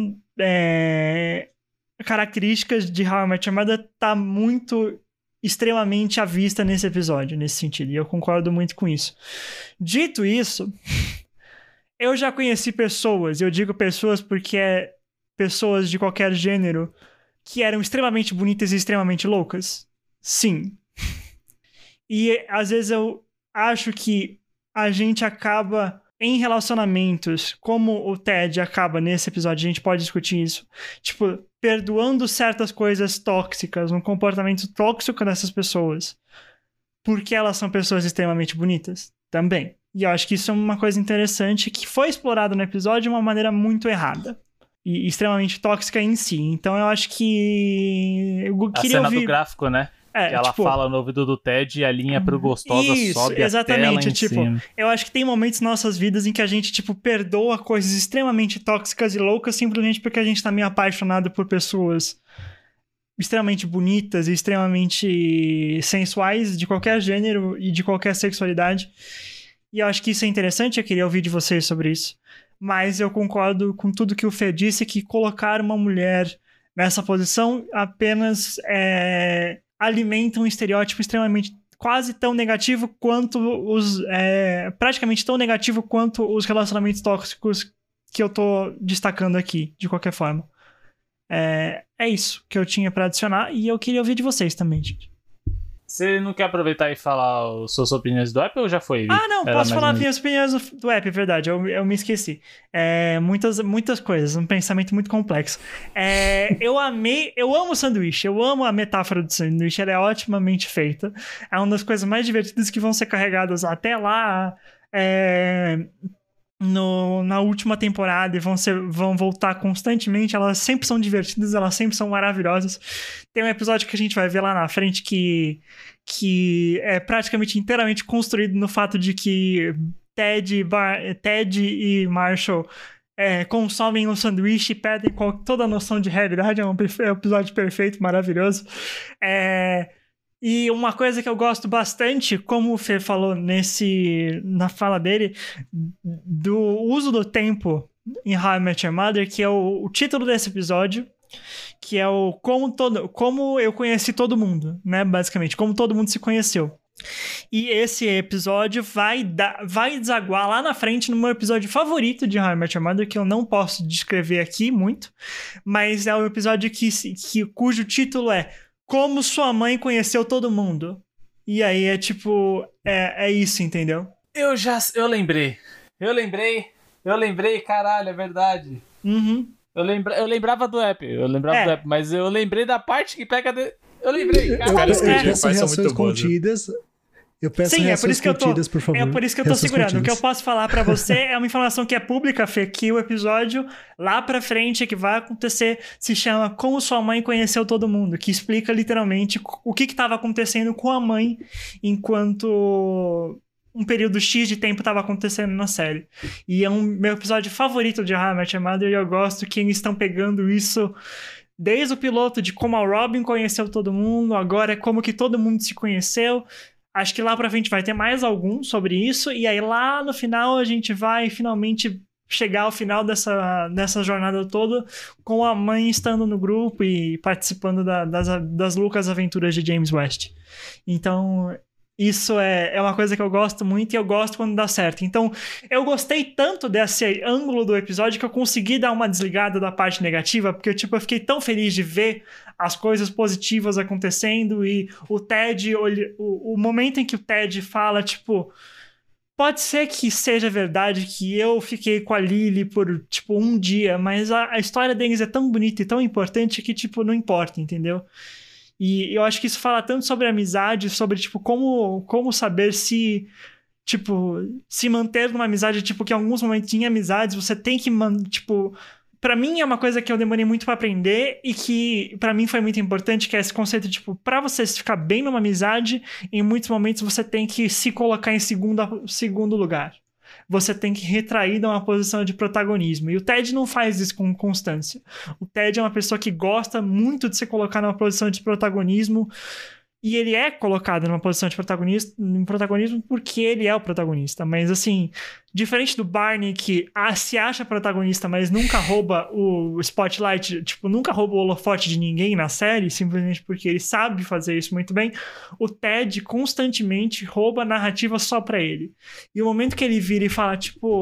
características de How I Met Your Mother tá muito extremamente à vista nesse episódio, nesse sentido, e eu concordo muito com isso. Dito isso, eu já conheci pessoas, eu digo pessoas porque pessoas de qualquer gênero, que eram extremamente bonitas e extremamente loucas. Sim. E às vezes eu acho que a gente acaba em relacionamentos, como o Ted acaba nesse episódio, a gente pode discutir isso, tipo, perdoando certas coisas tóxicas, um comportamento tóxico dessas pessoas, porque elas são pessoas extremamente bonitas, também. E eu acho que isso é uma coisa interessante que foi explorado no episódio de uma maneira muito errada. E extremamente tóxica em si. Então eu acho que... eu queria
cena
ouvir...
do gráfico, né? Que ela fala no ouvido do Ted e a linha pro gostosa sobe
exatamente,
até lá em cima.
Eu acho que tem momentos em nossas vidas em que a gente, perdoa coisas extremamente tóxicas e loucas simplesmente porque a gente tá meio apaixonado por pessoas extremamente bonitas e extremamente sensuais de qualquer gênero e de qualquer sexualidade. E eu acho que isso é interessante, eu queria ouvir de vocês sobre isso. Mas eu concordo com tudo que o Fê disse, que colocar uma mulher nessa posição apenas alimenta um estereótipo extremamente, quase tão negativo quanto praticamente tão negativo quanto os relacionamentos tóxicos que eu tô destacando aqui, de qualquer forma. É isso que eu tinha pra adicionar e eu queria ouvir de vocês também, gente.
Você não quer aproveitar e falar as suas opiniões do app ou já foi?
Ah, não, posso falar as minhas opiniões do app, é verdade, eu me esqueci. Muitas coisas, um pensamento muito complexo. Eu amo o sanduíche, eu amo a metáfora do sanduíche, ela é otimamente feita. É uma das coisas mais divertidas que vão ser carregadas até lá na última temporada e vão voltar constantemente. Elas sempre são divertidas, elas sempre são maravilhosas. Tem um episódio que a gente vai ver lá na frente que é praticamente inteiramente construído no fato de que Ted e Marshall consomem um sanduíche e perdem toda a noção de realidade. É um episódio perfeito, maravilhoso. E uma coisa que eu gosto bastante, como o Fê falou na fala dele, do uso do tempo em How I Met Your Mother, que é o título desse episódio, que é o como eu conheci todo mundo, né, basicamente, como todo mundo se conheceu. E esse episódio vai desaguar lá na frente no meu episódio favorito de How I Met Your Mother, que eu não posso descrever aqui muito, mas é um episódio cujo título é Como Sua Mãe Conheceu Todo Mundo. E aí é isso, entendeu?
Eu lembrei, caralho, é verdade.
Uhum.
Eu lembrava do app, mas eu lembrei da parte que pega... Eu lembrei, caralho.
Eu peço reações contidas. Eu peço reações contidas, por favor.
É por isso que eu tô segurando. Contidas. O que eu posso falar pra você é uma informação que é pública, Fê, que o episódio lá pra frente que vai acontecer se chama Como Sua Mãe Conheceu Todo Mundo, que explica literalmente o que tava acontecendo com a mãe enquanto um período X de tempo tava acontecendo na série. E é meu episódio favorito de How I Met Your Mother e eu gosto que eles estão pegando isso desde o piloto de como a Robin conheceu todo mundo, agora é como que todo mundo se conheceu. Acho que lá pra frente vai ter mais algum sobre isso, e aí lá no final a gente vai finalmente chegar ao final dessa jornada toda com a mãe estando no grupo e participando das loucas aventuras de James West. Então, isso é uma coisa que eu gosto muito e eu gosto quando dá certo. Então, eu gostei tanto desse ângulo do episódio que eu consegui dar uma desligada da parte negativa, porque eu fiquei tão feliz de ver as coisas positivas acontecendo e o Ted, o momento em que o Ted fala, pode ser que seja verdade que eu fiquei com a Lily por, um dia, mas a história deles é tão bonita e tão importante que, não importa, entendeu? E eu acho que isso fala tanto sobre amizade, sobre, como saber se manter numa amizade, que em alguns momentos em amizades você tem que, pra mim é uma coisa que eu demorei muito pra aprender e que pra mim foi muito importante, que é esse conceito pra você ficar bem numa amizade, em muitos momentos você tem que se colocar em segundo lugar. Você tem que retrair de uma posição de protagonismo. E o Ted não faz isso com constância. O Ted é uma pessoa que gosta muito de se colocar numa posição de protagonismo. E ele é colocado numa posição de protagonismo porque ele é o protagonista. Mas, assim, diferente do Barney, que se acha protagonista, mas nunca rouba o spotlight, nunca rouba o holofote de ninguém na série, simplesmente porque ele sabe fazer isso muito bem, o Ted constantemente rouba a narrativa só pra ele. E o momento que ele vira e fala,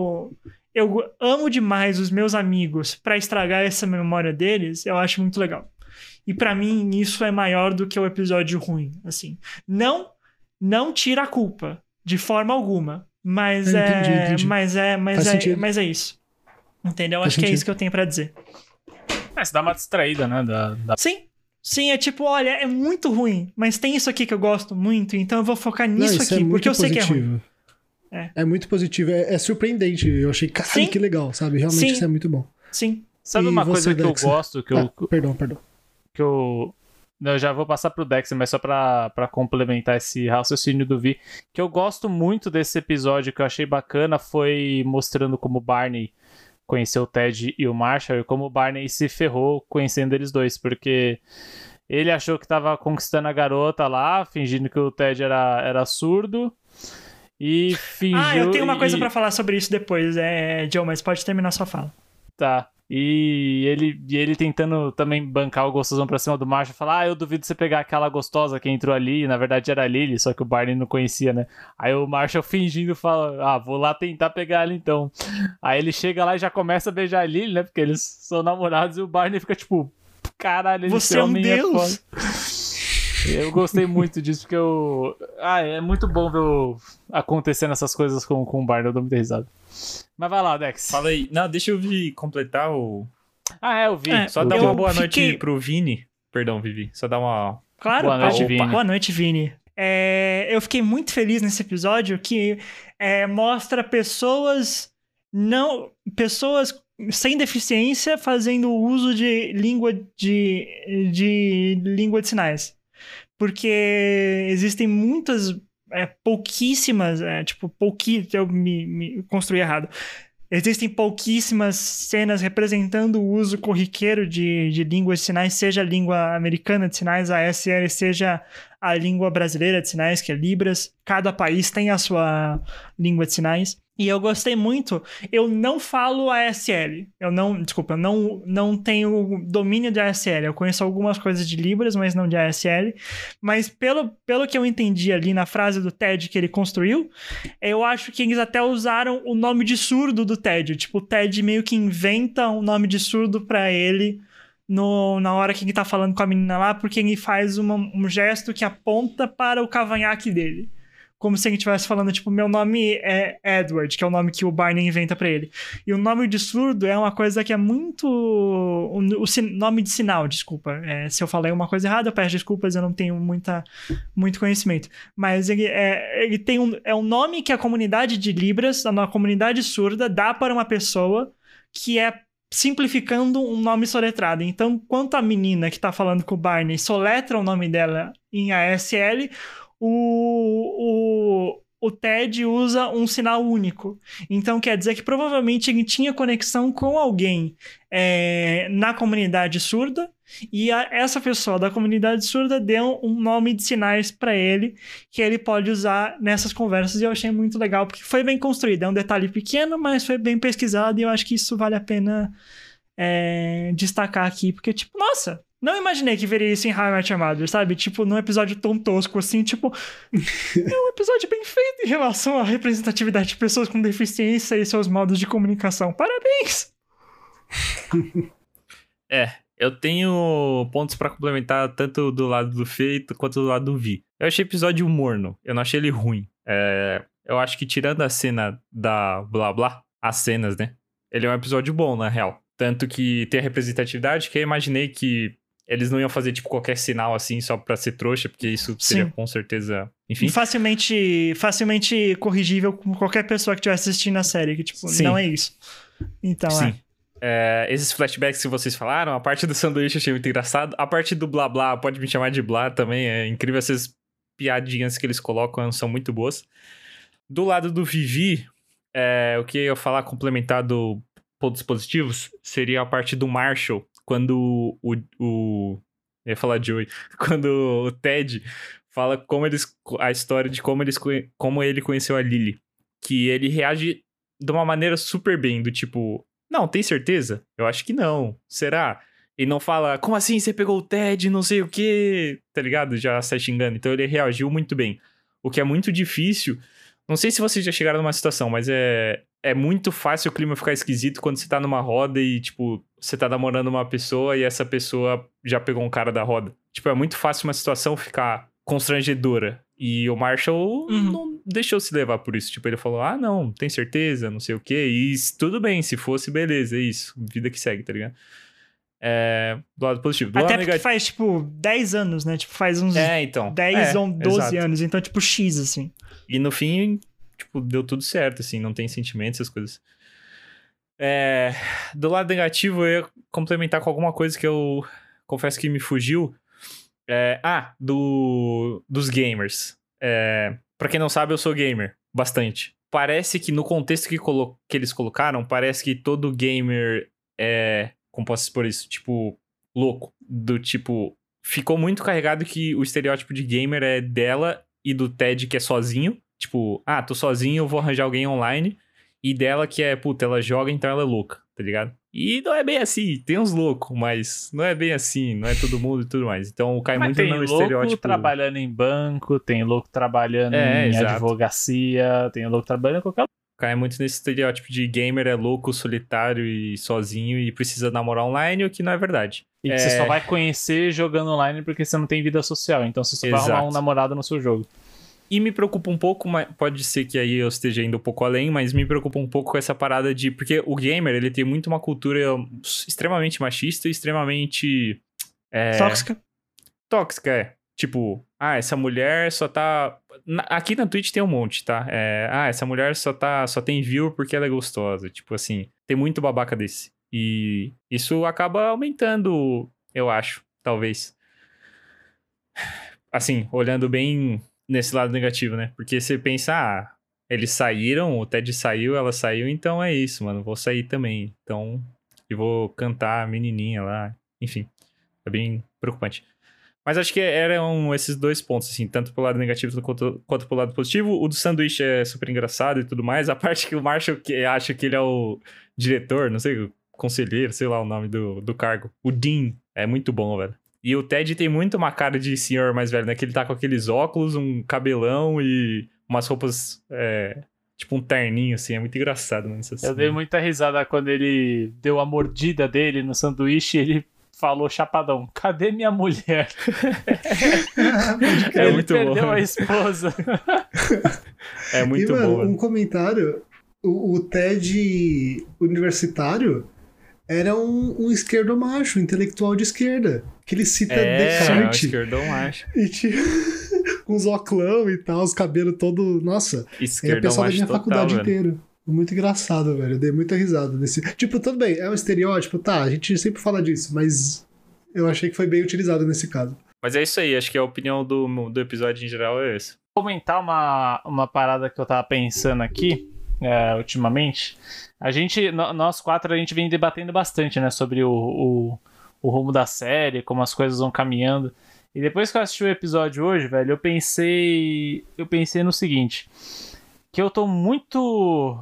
eu amo demais os meus amigos pra estragar essa memória deles, eu acho muito legal. E pra mim, isso é maior do que o episódio ruim, assim. Não tira a culpa, de forma alguma. Mas
Entendi.
mas
Faz sentido.
mas é isso. Entendeu?
Faz
Acho que é
sentido.
isso que eu tenho pra dizer.
Você dá uma distraída, né?
Sim, é tipo, olha, é muito ruim, mas tem isso aqui que eu gosto muito, então eu vou focar
Não,
nisso
isso
aqui,
é muito
porque eu sei que é ruim.
positivo.
É.
É muito positivo, é surpreendente. Eu achei, caralho,
Sim.
que legal, sabe? Realmente
Sim.
isso é muito bom.
Sim.
Sabe
E
uma
você,
coisa que eu
Dexter?
gosto,
Perdão.
que eu... Não, eu já vou passar pro Dexter, mas só pra complementar esse raciocínio do Vi, que eu gosto muito desse episódio, que eu achei bacana, foi mostrando como o Barney conheceu o Ted e o Marshall, e como o Barney se ferrou conhecendo eles dois, porque ele achou que tava conquistando a garota lá, fingindo que o Ted era surdo, e fingiu...
eu tenho uma coisa pra falar sobre isso depois, Joe, mas pode terminar sua fala.
Tá. E ele tentando também bancar o gostosão pra cima do Marshall, falar, eu duvido você pegar aquela gostosa que entrou ali, e na verdade era a Lily, só que o Barney não conhecia, né? Aí o Marshall fingindo fala, vou lá tentar pegar ela então. Aí ele chega lá e já começa a beijar a Lily, né? Porque eles são namorados, e o Barney fica tipo, caralho,
Você é um
homem
deus!
foda. Eu gostei muito disso, porque é muito bom ver acontecendo essas coisas com o Barney, eu dou muita risada. Mas vai lá, Dex.
Fala aí. Não, deixa eu completar o...
Eu vi.
Só dar uma boa noite pro Vini. Perdão, Vivi. Só dar uma...
Claro,
Boa noite, Vini.
Boa noite, Vini. Eu fiquei muito feliz nesse episódio que mostra pessoas sem deficiência fazendo uso de língua de língua de sinais. Porque existem muitas, pouquíssimas, eu me construí errado. Existem pouquíssimas cenas representando o uso corriqueiro de línguas de sinais, seja a língua americana de sinais, a ASL, seja a língua brasileira de sinais, que é Libras. Cada país tem a sua língua de sinais. E eu gostei muito. Eu não falo ASL. Eu não tenho domínio de ASL. Eu conheço algumas coisas de Libras, mas não de ASL. Mas pelo que eu entendi ali na frase do Ted que ele construiu, eu acho que eles até usaram o nome de surdo do Ted. Tipo, o Ted meio que inventa um nome de surdo pra ele na hora que ele tá falando com a menina lá, porque ele faz um gesto que aponta para o cavanhaque dele. Como se ele estivesse falando, tipo, meu nome é Edward, que é o nome que o Barney inventa pra ele. E o nome de surdo é uma coisa que é muito... nome de sinal, desculpa. Se eu falei uma coisa errada, eu peço desculpas, eu não tenho muito conhecimento. Mas ele tem um nome que a comunidade de Libras, a comunidade surda, dá para uma pessoa que é simplificando um nome soletrado. Então, quanto a menina que tá falando com o Barney soletra o nome dela em ASL... O Ted usa um sinal único. Então quer dizer que provavelmente ele tinha conexão com alguém na comunidade surda e essa pessoa da comunidade surda deu um nome de sinais para ele que ele pode usar nessas conversas e eu achei muito legal porque foi bem construído. É um detalhe pequeno, mas foi bem pesquisado e eu acho que isso vale a pena destacar aqui porque tipo, nossa... Não imaginei que veria isso em How I Met Your Mother, sabe? Tipo, num episódio tão tosco assim, tipo... É um episódio bem feito em relação à representatividade de pessoas com deficiência e seus modos de comunicação. Parabéns!
Eu tenho pontos pra complementar tanto do lado do Feito quanto do lado do Vi. Eu achei o episódio morno, eu não achei ele ruim. Eu acho que tirando a cena da blá blá, as cenas, né? Ele é um episódio bom, na real. Tanto que tem a representatividade que eu imaginei que eles não iam fazer, tipo, qualquer sinal assim só pra ser trouxa, porque isso seria com certeza... Enfim.
Facilmente corrigível com qualquer pessoa que estivesse assistindo a série, que, tipo, não é isso. Então,
Sim. Esses flashbacks que vocês falaram, a parte do sanduíche eu achei muito engraçado. A parte do blá blá, pode me chamar de blá também, é incrível. Essas piadinhas que eles colocam são muito boas. Do lado do Vivi, o que eu ia falar, complementar do pontos positivos, seria a parte do Marshall, quando eu ia falar Joey, quando o Ted fala a história de como ele conheceu a Lily. Que ele reage de uma maneira super bem, do tipo, não, tem certeza? Eu acho que não. Será? E não fala, como assim você pegou o Ted, não sei o quê, tá ligado? Já sai xingando. Então ele reagiu muito bem. O que é muito difícil, não sei se vocês já chegaram numa situação, mas é muito fácil o clima ficar esquisito quando você tá numa roda e, tipo, você tá namorando uma pessoa e essa pessoa já pegou um cara da roda. Tipo, é muito fácil uma situação ficar constrangedora. E o Marshall deixou se levar por isso. Tipo, ele falou, não, tem certeza, não sei o quê. E tudo bem, se fosse, beleza, é isso. Vida que segue, tá ligado? Do lado positivo. Do
Até
lado
porque
negativo...
faz, tipo, 10 anos, né? Tipo, faz uns
então.
10 ou 12
exato.
anos. Então, tipo, X, assim.
E no fim, tipo, deu tudo certo, assim. Não tem sentimentos, essas coisas. Do lado negativo, eu ia complementar com alguma coisa que eu confesso que me fugiu. Dos gamers. Pra quem não sabe, eu sou gamer. Bastante. Parece que no contexto que eles colocaram, parece que todo gamer como posso expor isso? Tipo, louco. Do tipo, ficou muito carregado que o estereótipo de gamer é dela e do Ted que é sozinho. Tipo, tô sozinho, eu vou arranjar alguém online. E dela que puta, ela joga, então ela é louca, tá ligado? E não é bem assim, tem uns loucos, mas não é bem assim, não é todo mundo e tudo mais. Então cai muito no estereótipo.
Tem louco trabalhando em banco, tem louco trabalhando em advocacia, tem louco trabalhando em qualquer...
Cai muito nesse estereótipo de gamer é louco, solitário e sozinho e precisa namorar online, o que não é verdade.
E que você só vai conhecer jogando online porque você não tem vida social, então você só vai arrumar um namorado no seu jogo.
E me preocupa um pouco, pode ser que aí eu esteja indo um pouco além, mas me preocupa um pouco com essa parada de... Porque o gamer, ele tem muito uma cultura extremamente machista e extremamente... Tóxica, Tipo, essa mulher só tá... Aqui na Twitch tem um monte, tá? Essa mulher só tem view porque ela é gostosa. Tipo assim, tem muito babaca desse. E isso acaba aumentando, eu acho, talvez. Assim, olhando bem... nesse lado negativo, né? Porque você pensa, eles saíram, o Ted saiu, ela saiu, então é isso, mano, vou sair também. Então, e vou cantar a menininha lá, enfim, é bem preocupante. Mas acho que eram esses dois pontos, assim, tanto pro lado negativo quanto pro lado positivo. O do sanduíche é super engraçado e tudo mais. A parte que o Marshall acha que ele é o diretor, não sei, o conselheiro, sei lá o nome do cargo. O Dean, é muito bom, velho. E o Ted tem muito uma cara de senhor mais velho, né? Que ele tá com aqueles óculos, um cabelão e umas roupas, tipo um terninho, assim. É muito engraçado, mano.
Eu dei muita risada quando ele deu a mordida dele no sanduíche e ele falou chapadão, cadê minha mulher? Ele
muito
perdeu
bom.
A esposa.
É muito bom, mano.
Um comentário, o Ted universitário... era um esquerdo macho, intelectual de esquerda. Que ele cita Descartes.
Um esquerdão macho.
E com os oclão e tal, os cabelos todo... Nossa,
esquerdão
é o pessoal da minha
total,
faculdade
velho.
inteira. Muito engraçado, velho. Eu dei muita risada nesse... Tipo, tudo bem, é um estereótipo, tá, a gente sempre fala disso, mas eu achei que foi bem utilizado nesse caso.
Mas é isso aí, acho que a opinião do episódio em geral é essa.
Vou comentar uma parada que eu tava pensando aqui, ultimamente. Nós quatro, a gente vem debatendo bastante, né, sobre o rumo da série, como as coisas vão caminhando. E depois que eu assisti o episódio hoje, velho, eu pensei no seguinte, que eu tô muito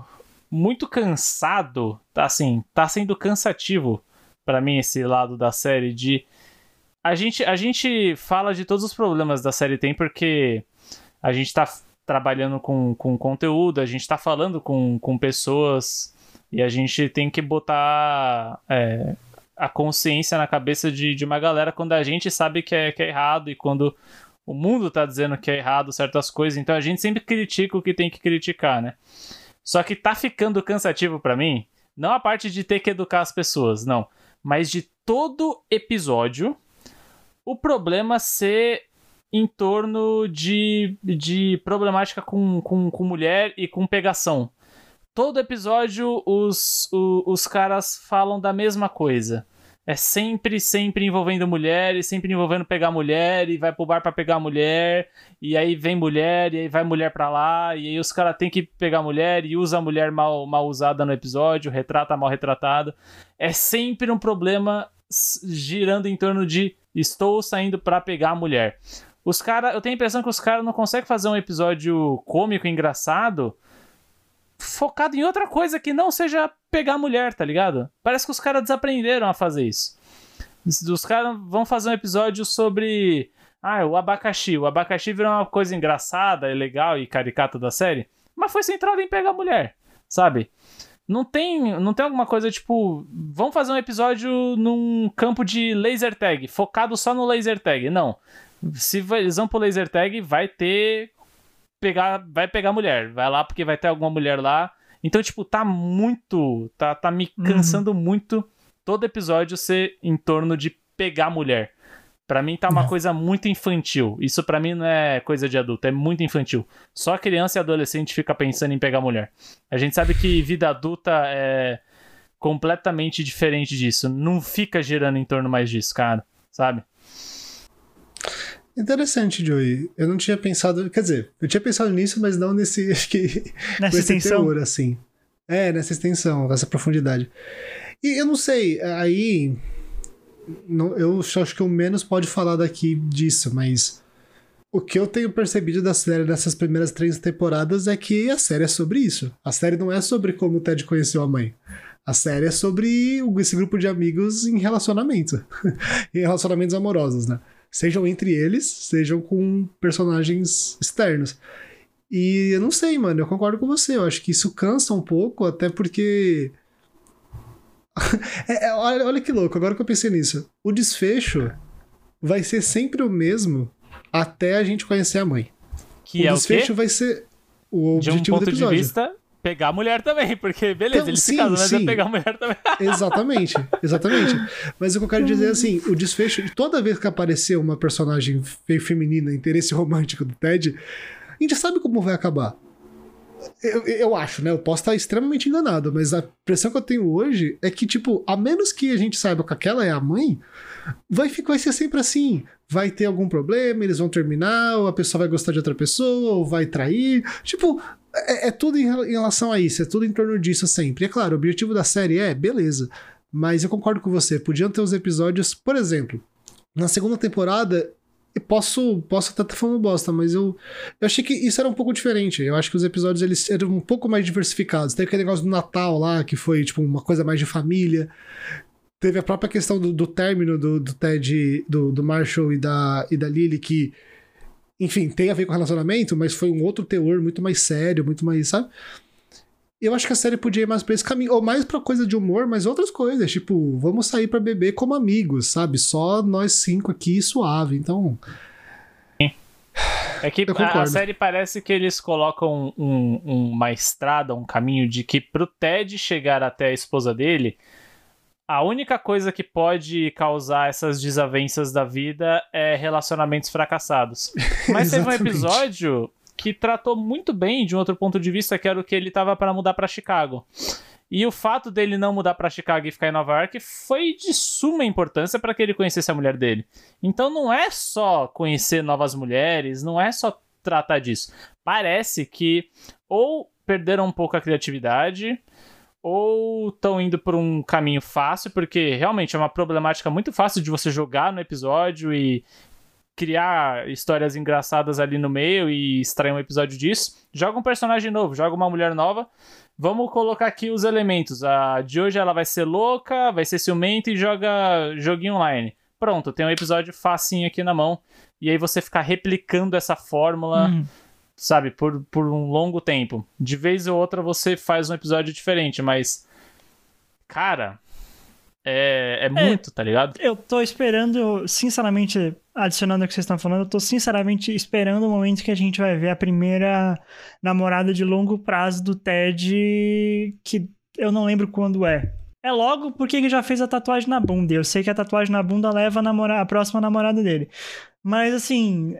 cansado, tá sendo cansativo pra mim esse lado da série de... A gente fala de todos os problemas da série tem porque a gente tá trabalhando com conteúdo, a gente tá falando com pessoas e a gente tem que botar a consciência na cabeça de uma galera quando a gente sabe que é errado e quando o mundo tá dizendo que é errado certas coisas, então a gente sempre critica o que tem que criticar, né? Só que tá ficando cansativo pra mim, não a parte de ter que educar as pessoas, não, mas de todo episódio o problema ser em torno de problemática com mulher e com pegação. Todo episódio os caras falam da mesma coisa. É sempre envolvendo mulher, e sempre envolvendo pegar mulher, e vai pro bar pra pegar mulher, e aí vem mulher, e aí vai mulher pra lá, e aí os caras têm que pegar mulher, e usa a mulher mal usada no episódio, retrata mal retratado. É sempre um problema girando em torno de estou saindo pra pegar a mulher. Eu tenho a impressão que os caras não conseguem fazer um episódio cômico, engraçado, focado em outra coisa que não seja pegar a mulher, tá ligado? Parece que os caras desaprenderam a fazer isso. Os caras vão fazer um episódio sobre o abacaxi. O abacaxi virou uma coisa engraçada, legal e caricata da série, mas foi centrado em pegar a mulher, sabe? Não tem alguma coisa tipo, vamos fazer um episódio num campo de laser tag, focado só no laser tag. Não. Se eles vão pro laser tag, vai ter vai pegar mulher. Vai lá porque vai ter alguma mulher lá. Então, tipo, tá me cansando muito todo episódio ser em torno de pegar mulher. Pra mim tá uma coisa muito infantil. Isso pra mim não é coisa de adulto, é muito infantil. Só criança e adolescente fica pensando em pegar mulher. A gente sabe que vida adulta é completamente diferente disso. Não fica girando em torno mais disso, cara. Sabe?
Interessante, Joey. Eu não tinha pensado... Quer dizer, eu tinha pensado nisso, mas não nesse... Acho que...
Nessa extensão?
Teor, assim. Nessa extensão, nessa profundidade. E eu não sei, aí... eu acho que o menos pode falar daqui disso, mas... O que eu tenho percebido da série nessas primeiras 3 temporadas é que a série é sobre isso. A série não é sobre como o Ted conheceu a mãe. A série é sobre esse grupo de amigos em relacionamento. Em relacionamentos amorosos, né? Sejam entre eles, sejam com personagens externos. E eu não sei, mano, eu concordo com você. Eu acho que isso cansa um pouco, até porque... olha que louco, agora que eu pensei nisso. O desfecho vai ser sempre o mesmo até a gente conhecer a mãe.
Que
o desfecho vai ser o objetivo do episódio.
De um ponto de vista, pegar a mulher também, porque beleza,
então,
ele se casou, mas é pegar a mulher também.
Exatamente. Mas o que eu quero dizer é assim, o desfecho, toda vez que aparecer uma personagem feminina, interesse romântico do Ted, a gente sabe como vai acabar. Eu acho, né? Eu posso estar extremamente enganado, mas a impressão que eu tenho hoje é que, tipo, a menos que a gente saiba que aquela é a mãe, vai ser sempre assim. Vai ter algum problema, eles vão terminar, ou a pessoa vai gostar de outra pessoa, ou vai trair. Tipo, é tudo em relação a isso, é tudo em torno disso sempre. E é claro, o objetivo da série beleza. Mas eu concordo com você, podiam ter os episódios, por exemplo, na segunda temporada... Eu posso até estar falando bosta, mas eu achei que isso era um pouco diferente. Eu acho que os episódios eles eram um pouco mais diversificados. Teve aquele negócio do Natal lá, que foi tipo uma coisa mais de família. Teve a própria questão do término do Ted, do Marshall e da Lily, que, enfim, tem a ver com relacionamento, mas foi um outro teor muito mais sério, muito mais, sabe? Eu acho que a série podia ir mais pra esse caminho, ou mais pra coisa de humor, mas outras coisas, tipo, vamos sair pra beber como amigos, sabe? Só nós 5 aqui, suave, então...
É que a série parece que eles colocam uma estrada, um caminho de que pro Ted chegar até a esposa dele, a única coisa que pode causar essas desavenças da vida é relacionamentos fracassados. Mas teve um episódio... que tratou muito bem de um outro ponto de vista, que era o que ele tava para mudar para Chicago. E o fato dele não mudar para Chicago e ficar em Nova York foi de suma importância para que ele conhecesse a mulher dele. Então não é só conhecer novas mulheres, não é só tratar disso. Parece que ou perderam um pouco a criatividade, ou estão indo por um caminho fácil, porque realmente é uma problemática muito fácil de você jogar no episódio e criar histórias engraçadas ali no meio e extrair um episódio disso. Joga um personagem novo, joga uma mulher nova. Vamos colocar aqui os elementos. A de hoje ela vai ser louca, vai ser ciumenta e joga joguinho online. Pronto, tem um episódio facinho aqui na mão. E aí você ficar replicando essa fórmula, sabe, por um longo tempo. De vez ou outra você faz um episódio diferente, mas... Cara... É muito, tá ligado?
Eu tô esperando, sinceramente, adicionando o que vocês estão falando, eu tô sinceramente esperando o momento que a gente vai ver a primeira namorada de longo prazo do Ted, que eu não lembro quando é. É logo porque ele já fez a tatuagem na bunda. Eu sei que a tatuagem na bunda leva a próxima namorada dele. Mas, assim,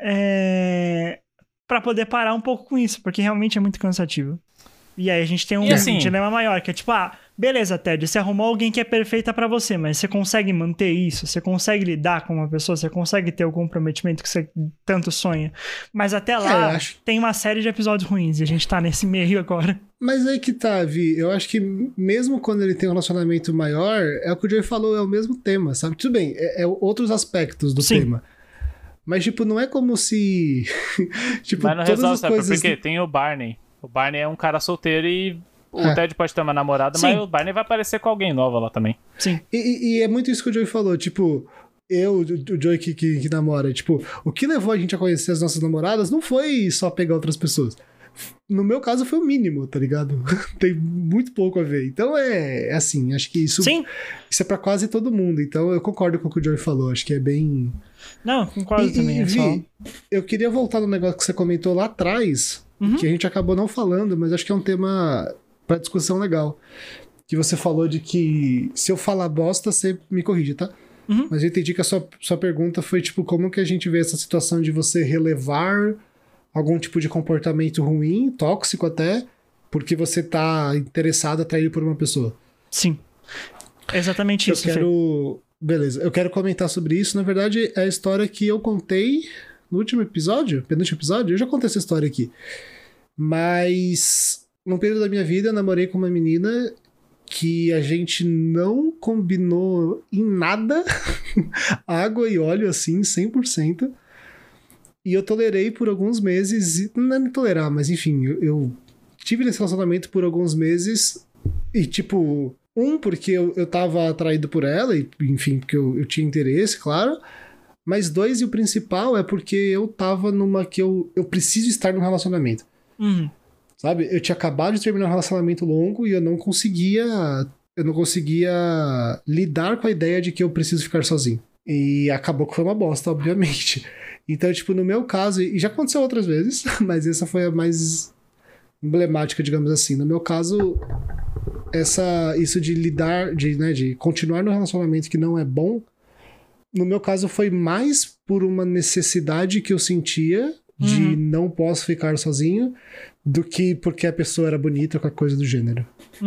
pra poder parar um pouco com isso, porque realmente é muito cansativo. E aí a gente tem um dilema maior, que é tipo, beleza, Ted, você arrumou alguém que é perfeita pra você, mas você consegue manter isso? Você consegue lidar com uma pessoa? Você consegue ter o comprometimento que você tanto sonha? Mas até lá, tem uma série de episódios ruins e a gente tá nesse meio agora.
Mas aí que tá, Vi, eu acho que mesmo quando ele tem um relacionamento maior, é o que o Joey falou, é o mesmo tema, sabe? Tudo bem, é outros aspectos do tema. Mas, tipo, não é como se... tipo,
mas não resolve, sabe? Porque tem o Barney. O Barney é um cara solteiro e o Ted pode ter uma namorada, mas o Barney vai aparecer com alguém nova lá também.
Sim.
E é muito isso que o Joey falou, tipo, o Joey que namora, tipo, o que levou a gente a conhecer as nossas namoradas não foi só pegar outras pessoas. No meu caso foi o mínimo, tá ligado? Tem muito pouco a ver. Então é assim, acho que isso é pra quase todo mundo. Então eu concordo com o que o Joey falou, acho que é bem...
Não, concordo também.
Vi, eu queria voltar no negócio que você comentou lá atrás... que a gente acabou não falando, mas acho que é um tema pra discussão legal. Que você falou de que se eu falar bosta, você me corrige, tá? Mas eu entendi que a sua pergunta foi, tipo, como que a gente vê essa situação de você relevar algum tipo de comportamento ruim, tóxico até, porque você tá interessado, atraído por uma pessoa.
Sim. Exatamente isso, Fê.
Beleza, eu quero comentar sobre isso. Na verdade, é a história que eu contei no último episódio, penúltimo episódio. Eu já contei essa história aqui. Mas, num período da minha vida, eu namorei com uma menina que a gente não combinou em nada. Água e óleo, assim, 100%. E eu tolerei por alguns meses. Não é me tolerar, mas enfim, eu tive nesse relacionamento por alguns meses. E, tipo, porque eu tava atraído por ela, e, enfim, porque eu tinha interesse, claro. Mas 2, e o principal é porque eu tava numa que eu preciso estar num relacionamento. Sabe? Eu tinha acabado de terminar um relacionamento longo e eu não conseguia lidar com a ideia de que eu preciso ficar sozinho. E acabou que foi uma bosta, obviamente. Então, tipo, no meu caso, e já aconteceu outras vezes, mas essa foi a mais emblemática, digamos assim. No meu caso, isso de lidar, de continuar no relacionamento que não é bom, no meu caso foi mais por uma necessidade que eu sentia de não posso ficar sozinho, do que porque a pessoa era bonita ou qualquer coisa do gênero.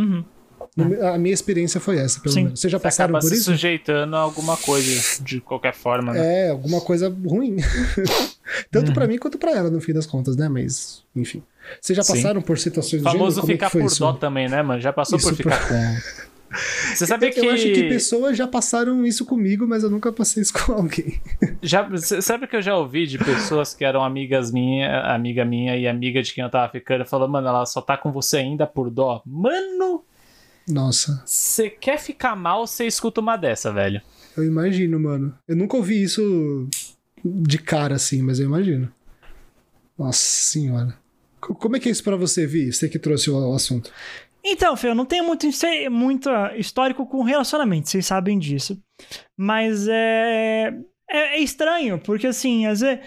A minha experiência foi essa, pelo menos. Vocês já passaram por isso?
Você sujeitando a alguma coisa, de qualquer forma, né?
É, alguma coisa ruim. Tanto pra mim quanto pra ela, no fim das contas, né? Mas, enfim. Vocês já passaram por situações do gênero?
Famoso
Como
ficar
é que foi
por
isso?
dó também, né, mano? Já passou por ficar com... Você sabe que...
Eu acho que pessoas já passaram isso comigo, mas eu nunca passei isso com alguém.
Sabe que eu já ouvi de pessoas que eram amiga minha e amiga de quem eu tava ficando, falando, mano, ela só tá com você ainda por dó. Mano,
Nossa.
você quer ficar mal, você escuta uma dessa, velho.
Eu imagino, mano. Eu nunca ouvi isso de cara assim, mas eu imagino. Nossa senhora. Como é que é isso pra você, Vi? Você que trouxe o assunto.
Então, Fê, eu não tenho muito histórico com relacionamento, vocês sabem disso. Mas é estranho, porque assim, às vezes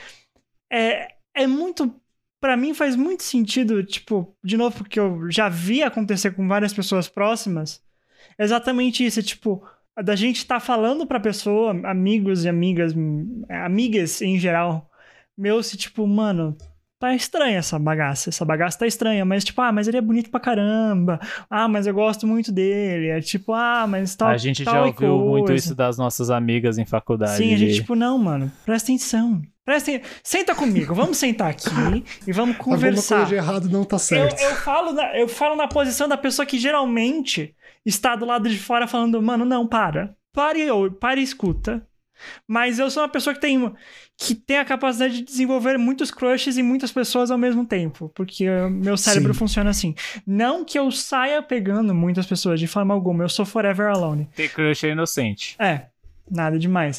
é muito... Pra mim faz muito sentido, tipo, de novo, porque eu já vi acontecer com várias pessoas próximas, exatamente isso, tipo, da gente tá falando pra pessoa, amigos e amigas em geral, se tipo, mano... Tá estranha essa bagaça tá estranha, mas tipo, mas ele é bonito pra caramba, mas eu gosto muito dele, é tipo, mas tal.
A gente já ouviu muito isso das nossas amigas em faculdade.
Sim, a gente tipo, não, mano, presta atenção, senta comigo, vamos sentar aqui e vamos conversar.
Alguma coisa de errado não tá certo.
Eu falo na posição da pessoa que geralmente está do lado de fora falando, mano, não, para e escuta. Mas eu sou uma pessoa que tem a capacidade de desenvolver muitos crushes em muitas pessoas ao mesmo tempo, porque meu cérebro funciona assim. Não que eu saia pegando muitas pessoas de forma alguma, eu sou forever alone.
Ter crush é inocente.
Nada demais.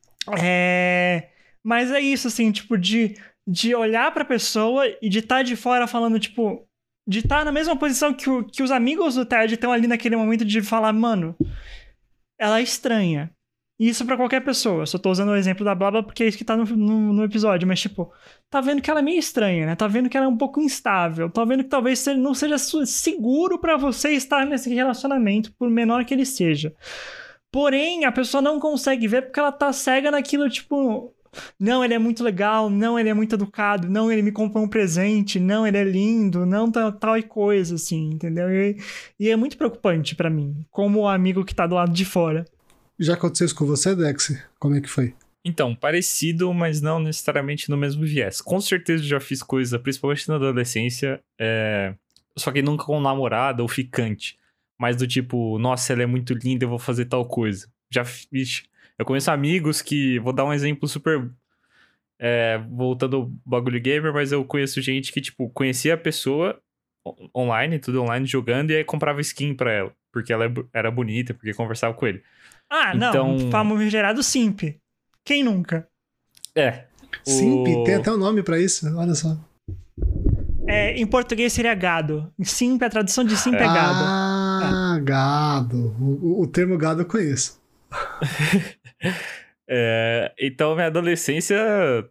Mas é isso, assim, tipo, de olhar pra pessoa e de estar de fora falando, tipo, de estar na mesma posição que os amigos do Ted estão ali naquele momento de falar, mano, ela é estranha. Isso pra qualquer pessoa. Eu só tô usando o exemplo da Blabla porque é isso que tá no episódio. Mas, tipo, tá vendo que ela é meio estranha, né? Tá vendo que ela é um pouco instável. Tá vendo que talvez não seja seguro pra você estar nesse relacionamento, por menor que ele seja. Porém, a pessoa não consegue ver porque ela tá cega naquilo, tipo... Não, ele é muito legal. Não, ele é muito educado. Não, ele me comprou um presente. Não, ele é lindo. Não, tal e coisa, assim, entendeu? E é muito preocupante pra mim, como o amigo que tá do lado de fora.
Já aconteceu isso com você, Dex? Como é que foi?
Então, parecido, mas não necessariamente no mesmo viés. Com certeza já fiz coisa, principalmente na adolescência, só que nunca com namorada ou ficante. Mas do tipo, nossa, ela é muito linda, eu vou fazer tal coisa. Já fiz. Eu conheço amigos que... Vou dar um exemplo super... voltando ao bagulho gamer, mas eu conheço gente que, tipo, conhecia a pessoa online, tudo online, jogando, e aí comprava skin pra ela. Porque ela era bonita, porque conversava com ele.
Não, famigerado simp. Quem nunca?
Simp? Tem até um nome pra isso, olha só.
Em português seria gado. Simp, a tradução de simp é gado.
Gado. O termo gado eu conheço.
Então, minha adolescência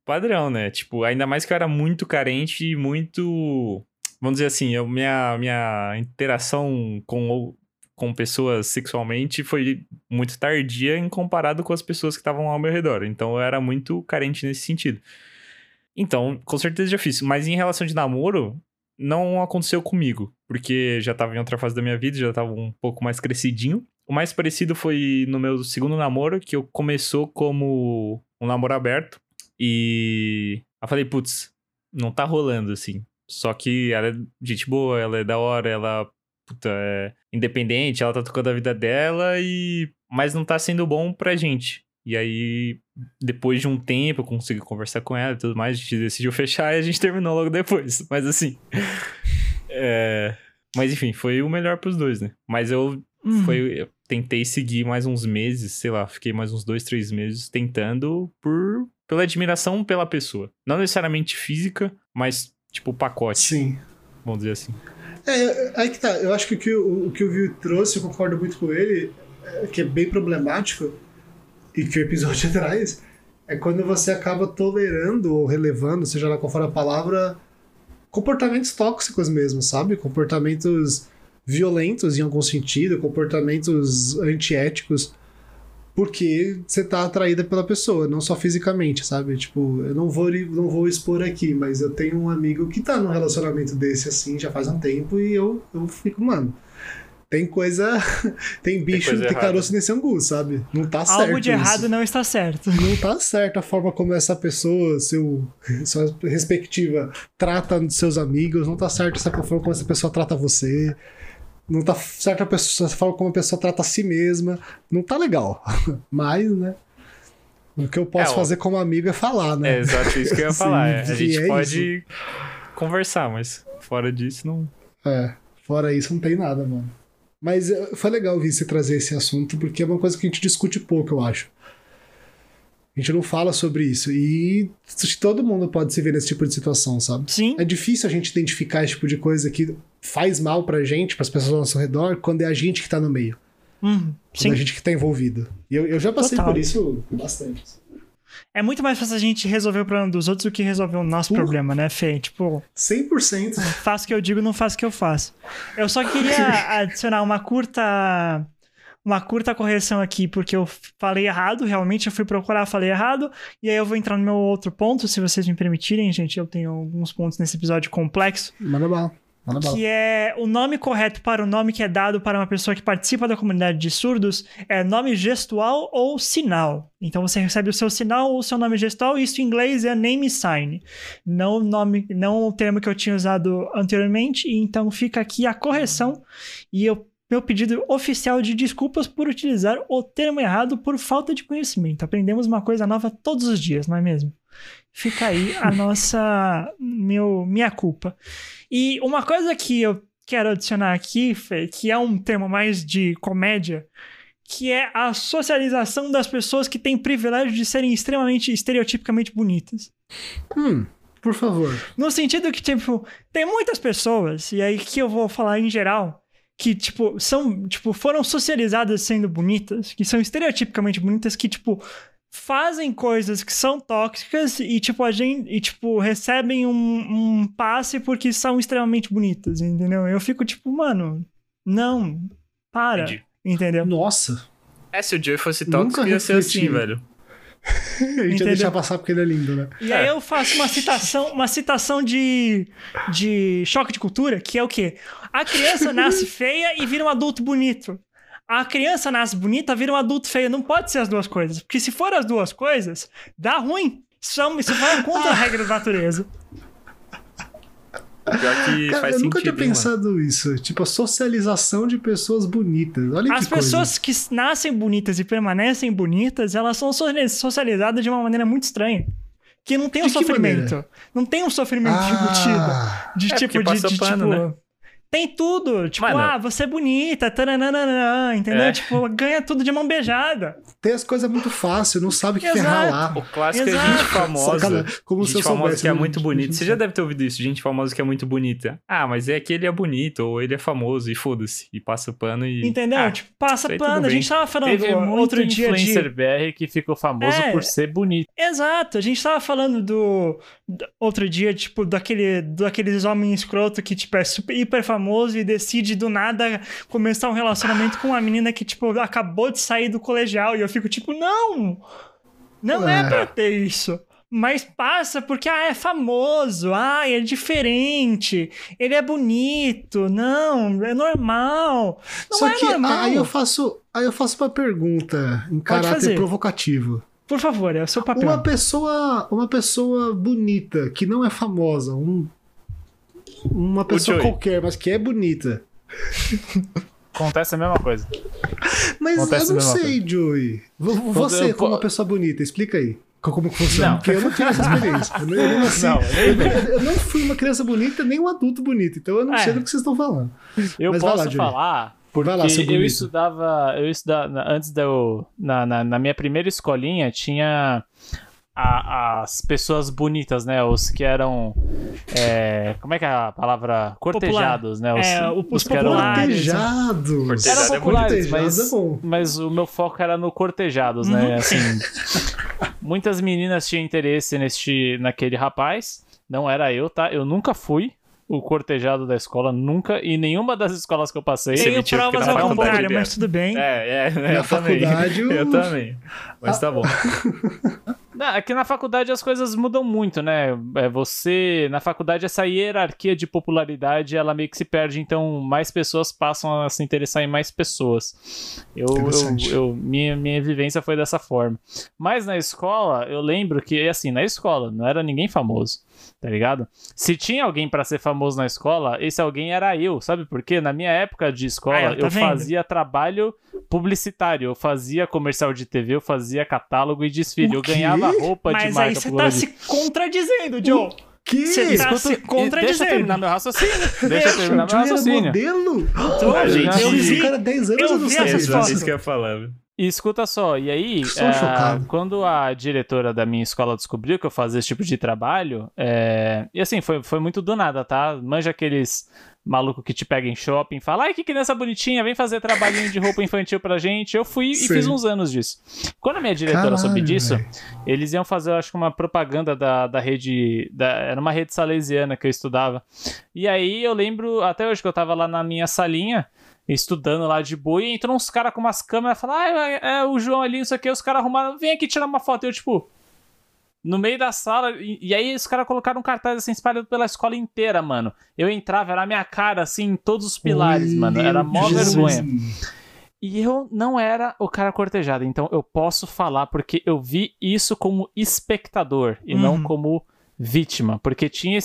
padrão, né? Tipo, ainda mais que eu era muito carente e muito... Vamos dizer assim, minha interação com pessoas sexualmente foi muito tardia em comparado com as pessoas que estavam ao meu redor. Então, eu era muito carente nesse sentido. Então, com certeza já fiz. Mas em relação de namoro, não aconteceu comigo. Porque já tava em outra fase da minha vida, já tava um pouco mais crescidinho. O mais parecido foi no meu segundo namoro, que começou como um namoro aberto. E eu falei, putz, não tá rolando, assim. Só que ela é gente boa, ela é da hora, ela é independente, ela tá tocando a vida dela, mas não tá sendo bom pra gente. E aí, depois de um tempo, eu consegui conversar com ela e tudo mais, a gente decidiu fechar e a gente terminou logo depois. Mas assim... Mas enfim, foi o melhor pros dois, né? Mas eu tentei seguir mais uns meses, sei lá, fiquei mais uns 2, 3 meses tentando pela admiração pela pessoa. Não necessariamente física, mas tipo pacote.
Sim.
Vamos dizer assim.
Aí que tá, eu acho que o que o Viu trouxe, eu concordo muito com ele, que é bem problemático, e que o episódio traz, é quando você acaba tolerando ou relevando, seja lá qual for a palavra, comportamentos tóxicos mesmo, sabe? Comportamentos violentos em algum sentido, comportamentos antiéticos, porque você tá atraída pela pessoa, não só fisicamente, sabe? Tipo, eu não vou expor aqui, mas eu tenho um amigo que tá num relacionamento desse, assim, já faz um tempo, e eu fico, mano, tem bicho, tem caroço nesse angu, sabe? Não tá certo.
Algo de errado não está certo.
Não tá certo a forma como essa pessoa, sua respectiva, trata seus amigos, não tá certo essa forma como essa pessoa trata você. Não tá certo a forma como a pessoa trata a si mesma. Não tá legal. Mas, né? O que eu posso fazer como amigo é falar, né?
É exato isso que eu ia falar.
Sim,
a gente pode
isso.
Conversar, mas fora disso não...
Fora isso não tem nada, mano. Mas foi legal ouvir você trazer esse assunto, porque é uma coisa que a gente discute pouco, eu acho. A gente não fala sobre isso. E todo mundo pode se ver nesse tipo de situação, sabe?
Sim.
É difícil a gente identificar esse tipo de coisa que faz mal pra gente, pras pessoas ao nosso redor, quando é a gente que tá no meio.
Sim.
Quando é a gente que tá envolvido. E eu já passei por isso bastante.
É muito mais fácil a gente resolver o problema dos outros do que resolver o nosso problema, né, Fê? Tipo...
100%.
Faço o que eu digo, não faço o que eu faço. Eu só queria adicionar uma curta correção aqui, porque eu falei errado, realmente eu fui procurar, falei errado, e aí eu vou entrar no meu outro ponto, se vocês me permitirem, gente, eu tenho alguns pontos nesse episódio complexo.
Manda bala.
Que é o nome correto para o nome que é dado para uma pessoa que participa da comunidade de surdos é nome gestual ou sinal. Então você recebe o seu sinal ou o seu nome gestual, e isso em inglês é name sign. Não o termo que eu tinha usado anteriormente, e então fica aqui a correção e meu pedido oficial de desculpas por utilizar o termo errado por falta de conhecimento. Aprendemos uma coisa nova todos os dias, não é mesmo? Fica aí a minha culpa. E uma coisa que eu quero adicionar aqui, Fê, que é um termo mais de comédia, que é a socialização das pessoas que têm privilégio de serem extremamente estereotipicamente bonitas.
Por favor.
No sentido que, tipo, tem muitas pessoas, e aí que eu vou falar em geral, que, foram socializadas sendo bonitas, que são estereotipicamente bonitas, que, fazem coisas que são tóxicas e, recebem um passe porque são extremamente bonitas, entendeu? Eu fico, mano, não, para,
Entendi.
Entendeu?
Nossa.
Se o Joey fosse tóxico, ia ser assim, velho.
A gente ia deixar passar porque ele é lindo, né?
E aí eu faço uma citação de choque de cultura, que é o quê? A criança nasce feia e vira um adulto bonito. A criança nasce bonita, vira um adulto feio. Não pode ser as duas coisas. Porque se for as duas coisas, dá ruim. Isso vai contra a regra da natureza.
Pior que
Cara,
faz
eu
sentido,
nunca tinha pensado isso. Tipo, a socialização de pessoas bonitas. Olha que coisa.
As pessoas que nascem bonitas e permanecem bonitas, elas são socializadas de uma maneira muito estranha. Que não tem um sofrimento. Não tem um sofrimento embutido.
Porque passa pano, né?
Tem tudo. Tipo,
Mano.
você é bonita, taranana, entendeu?
É.
Tipo, ganha tudo de mão beijada.
Tem as coisas muito fáceis, não sabe o que é
Exato.
ralar.
O clássico é
Exato.
gente famosa.
Sacanagem, como se
Gente
eu
famosa
soubesse,
que é
né?
muito bonita. Você já deve ter ouvido isso, gente famosa que é muito bonita. Ah, mas é que ele é bonito, ou ele é famoso, e foda-se. E passa o pano e...
Entendeu?
Ah,
Tipo, passa
isso aí
pano.
tudo
A
bem.
gente tava falando
Teve muito
outro dia de...
influencer BR que ficou famoso
É.
por ser bonito.
Exato, a gente tava falando outro dia, tipo, daqueles homens escroto que, tipo, é super, hiper famoso e decide do nada começar um relacionamento com uma menina que, tipo, acabou de sair do colegial. E eu fico, tipo, não é pra ter isso. Mas passa porque, é famoso, é diferente, ele é bonito, não, é normal. Não
Só
é
que
normal.
aí eu faço uma pergunta em caráter
fazer.
provocativo.
Por favor, é o seu papel.
Uma pessoa bonita, que não é famosa, uma pessoa
Joey.
qualquer, mas que é bonita.
Acontece a mesma coisa.
Mas
Acontece
eu não
a mesma
sei, Joey. Você,
Eu-
como uma pessoa bonita, explica aí. Como que funciona?
Não.
Porque eu não tenho essa experiência. Eu não nasci.
Não,
eu não fui uma criança bonita, nem um adulto bonito. Então eu não sei do que vocês estão falando.
Eu
Mas vai
posso
lá, Joey.
falar porque
Vai lá, seu
eu
bonito.
estudava antes na minha primeira escolinha tinha as pessoas bonitas, né? Os que eram como é que é a palavra? Cortejados, né?
Os
que eram
populares.
Cortejados.
Cortejado
eram
é
populares,
Cortejados é bom.
mas o meu foco era no cortejados, né? Assim, muitas meninas tinham interesse naquele rapaz. Não era eu, tá? Eu nunca fui o cortejado da escola, nunca, e nenhuma das escolas que eu passei.
Você
Tenho
mentiu, porque
provas
na
ao
faculdade
contrário,
ele
mas tudo bem.
Na
eu
faculdade,
também. Eu também. Mas tá bom.
Aqui na faculdade as coisas mudam muito, né? Na faculdade, essa hierarquia de popularidade, ela meio que se perde, então mais pessoas passam a se interessar em mais pessoas.
Interessante.
Minha vivência foi dessa forma. Mas na escola, eu lembro que, assim, na escola, não era ninguém famoso, tá ligado? Se tinha alguém pra ser famoso na escola, esse alguém era eu, sabe por quê? Na minha época de escola,
tá
eu
vendo?
fazia trabalho publicitário, eu fazia comercial de TV, eu fazia catálogo e desfile, eu
quê?
ganhava roupa de
Mas
marca
aí você tá
colorida.
se contradizendo, Joe.
Que?
Você tá se
Deixa eu
contradizendo.
terminar meu raciocínio. Deixa eu terminar
O
meu
Joey era
raciocínio.
modelo?
Então,
A gente-
eu
Esse
vi,
cara 10 anos
eu
eu não
vi
sabia
essas
disso.
fotos.
Isso que eu ia falar. velho.
E escuta só, e aí,
Só chocado.
quando a diretora da minha escola descobriu que eu fazia esse tipo de trabalho, e assim, foi muito do nada, tá? Manja aqueles maluco que te pega em shopping e fala, ai, que criança bonitinha, vem fazer trabalhinho de roupa infantil pra gente. Eu fui
Sim.
e fiz uns anos disso. Quando a minha diretora
Caralho,
soube disso,
velho.
eles iam fazer, eu acho que uma propaganda da rede, era uma rede salesiana que eu estudava. E aí eu lembro, até hoje, que eu tava lá na minha salinha, estudando lá de boa, e entrou uns caras com umas câmeras e falaram, é o João ali, isso aqui, os caras arrumaram, vem aqui tirar uma foto. Eu, tipo, no meio da sala, e aí os caras colocaram um cartaz assim, espalhado pela escola inteira, mano. Eu entrava, era a minha cara, assim, em todos os pilares, mano, era mó
Jesus.
vergonha. E eu não era o cara cortejado, então eu posso falar, porque eu vi isso como espectador, e não como vítima, porque tinha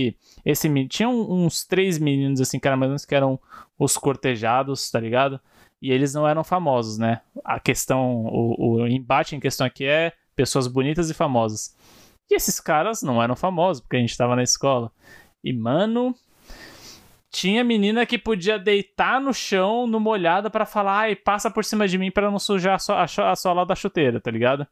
tinha uns 3 meninos, assim, que eram os cortejados, tá ligado? E eles não eram famosos, né? A questão, o embate em questão aqui é pessoas bonitas e famosas. E esses caras não eram famosos, porque a gente tava na escola. E, mano, tinha menina que podia deitar no chão, no molhado, pra falar, ai, passa por cima de mim pra não sujar a sola da chuteira, tá ligado?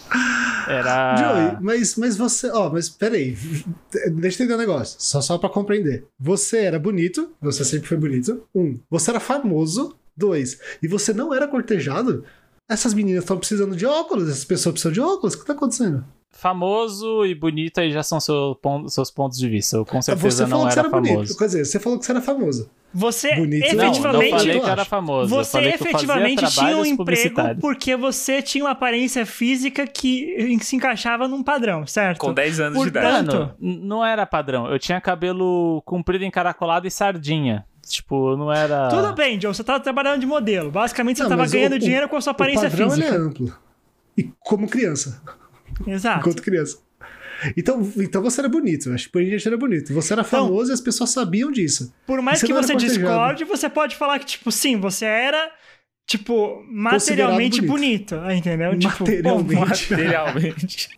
Era...
Joey, mas você... mas peraí. Deixa eu entender um negócio. Só pra compreender. Você era bonito. Você sempre foi bonito. 1. Você era famoso. 2. E você não era cortejado? Essas meninas estão precisando de óculos. Essas pessoas precisam de óculos. O que tá acontecendo?
Famoso e bonito aí já são seus pontos de vista. Eu com
Você
certeza
falou
não
que você
era
era bonito.
famoso.
Quer dizer, você falou que você era famoso.
Você
Bonito.
Não, não
efetivamente...
falei
eu
que era
acho.
famoso. Eu
Você
falei que eu fazia
efetivamente tinha um
trabalhos
emprego
publicitários.
porque você tinha uma aparência física que se encaixava num padrão, certo?
Com 10 anos de
Portanto,
idade.
Mano, não era padrão. Eu tinha cabelo comprido, encaracolado e sardinha. Tipo, não era...
Tudo bem, Joe, você tava trabalhando de modelo. Basicamente, você
Não,
tava
mas
ganhando dinheiro com a sua aparência
o padrão
física.
ele é amplo. E como criança.
Exato.
Enquanto criança. Então você era bonito. Acho que por gente era bonito. Você era famoso e as pessoas sabiam disso.
Por mais
Você
que
não era
você
cortejado.
discorde, você pode falar que, tipo, sim, você era, tipo, materialmente bonito. Entendeu? Tipo,
Materialmente.
Materialmente.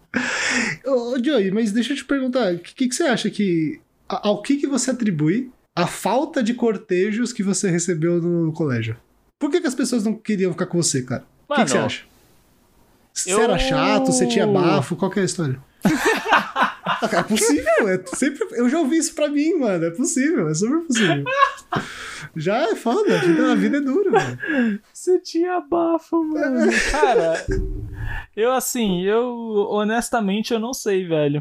Ô, Joey, mas deixa eu te perguntar. O que você acha que... Ao que você atribui a falta de cortejos que você recebeu no colégio. Por que as pessoas não queriam ficar com você, cara? O que você acha? Você era chato, você tinha bafo, qual que é a história? É possível, eu já ouvi isso pra mim, mano, é possível, é super possível. Já é foda, a vida é dura, mano.
Você tinha bafo, mano. Cara, honestamente, eu não sei, velho.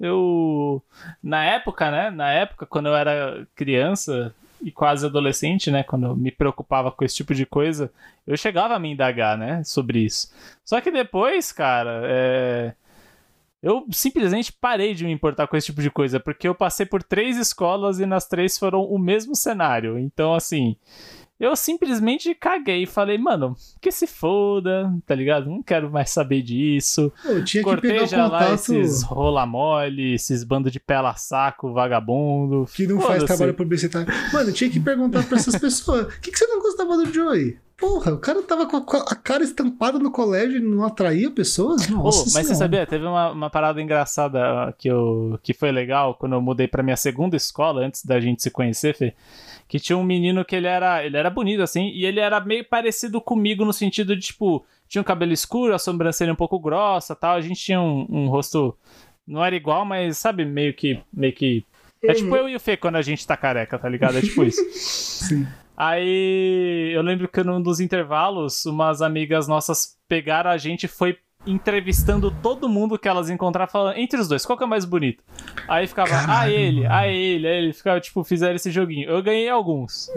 Na época, quando eu era criança e quase adolescente, né, quando eu me preocupava com esse tipo de coisa, eu chegava a me indagar, né, sobre isso. Só que depois, cara, eu simplesmente parei de me importar com esse tipo de coisa, porque eu passei por 3 escolas e nas 3 foram o mesmo cenário. Então, assim, eu simplesmente caguei e falei, mano, que se foda, tá ligado? Não quero mais saber disso.
Eu tinha que
Cortei
pegar
já
o contato...
lá esses rola mole, esses bandos de pela-saco, vagabundo.
Que não faz trabalho publicitário. Mano, eu tinha que perguntar pra essas pessoas, por que você não gostava do Joey? Porra, o cara tava com a cara estampada no colégio e não atraía pessoas? Nossa
mas
senhora.
você sabia, teve uma parada engraçada que foi legal quando eu mudei pra minha segunda escola, antes da gente se conhecer, Fê, que tinha um menino que ele era bonito, assim, e ele era meio parecido comigo no sentido de, tipo, tinha um cabelo escuro, a sobrancelha um pouco grossa e tal, a gente tinha um rosto, não era igual, mas, sabe, meio que é tipo eu e o Fê quando a gente tá careca, tá ligado? É tipo isso.
Sim.
Aí eu lembro que num dos intervalos, umas amigas nossas pegaram a gente e foi entrevistando todo mundo que elas encontraram, falando, entre os dois, qual que é mais bonito? Aí ficava,
Caralho,
aí ele, ficava, tipo, fizeram esse joguinho. Eu ganhei alguns.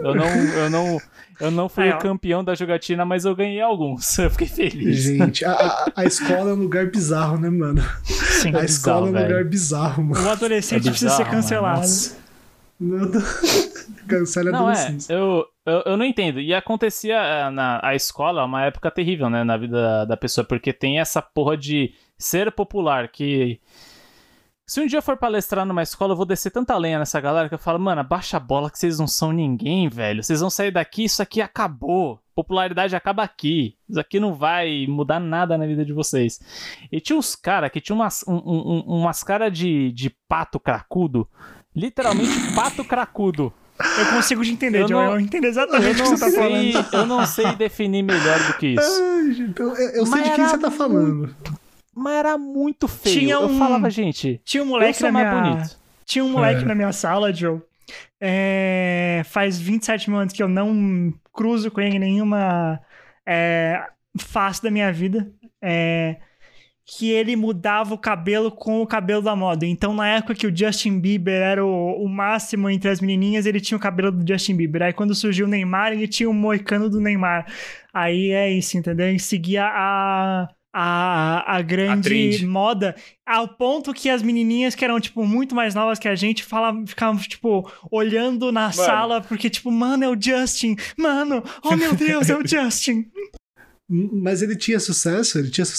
Eu não fui o campeão da jogatina, mas eu ganhei alguns. Eu fiquei feliz.
Gente, a escola é um lugar bizarro, né, mano?
Sim,
A escola é um
velho.
lugar bizarro, mano.
O adolescente precisa ser cancelado.
Cancela a
Não,
adolescência.
eu não entendo. E acontecia a escola, uma época terrível, né, na vida da pessoa, porque tem essa porra de ser popular, que se um dia eu for palestrar numa escola, eu vou descer tanta lenha nessa galera que eu falo, mano, baixa a bola que vocês não são ninguém, velho. Vocês vão sair daqui, isso aqui acabou. Popularidade acaba aqui. Isso aqui não vai mudar nada na vida de vocês. E tinha uns caras que tinham umas caras de pato cracudo. Literalmente pato cracudo.
Eu consigo te entender, Joe. Eu entendo exatamente o que você tá falando.
Eu não sei definir melhor do que isso.
Ai, gente, eu sei de quem você tá falando.
Mas era muito feio. Eu falava, gente,
tinha um moleque
eu sou mais bonito.
Tinha um moleque na minha sala, Joe. Faz 27 mil anos que eu não cruzo com ele em nenhuma face da minha vida. Que ele mudava o cabelo com o cabelo da moda. Então, na época que o Justin Bieber era o máximo entre as menininhas, ele tinha o cabelo do Justin Bieber. Aí, quando surgiu o Neymar, ele tinha o moicano do Neymar. Aí é isso, entendeu? Ele seguia a grande moda, ao ponto que as menininhas que eram, tipo, muito mais novas que a gente ficavam, tipo, olhando na sala, porque, tipo, mano, é o Justin. Mano, oh meu Deus, é o Justin.
Mas ele tinha sucesso?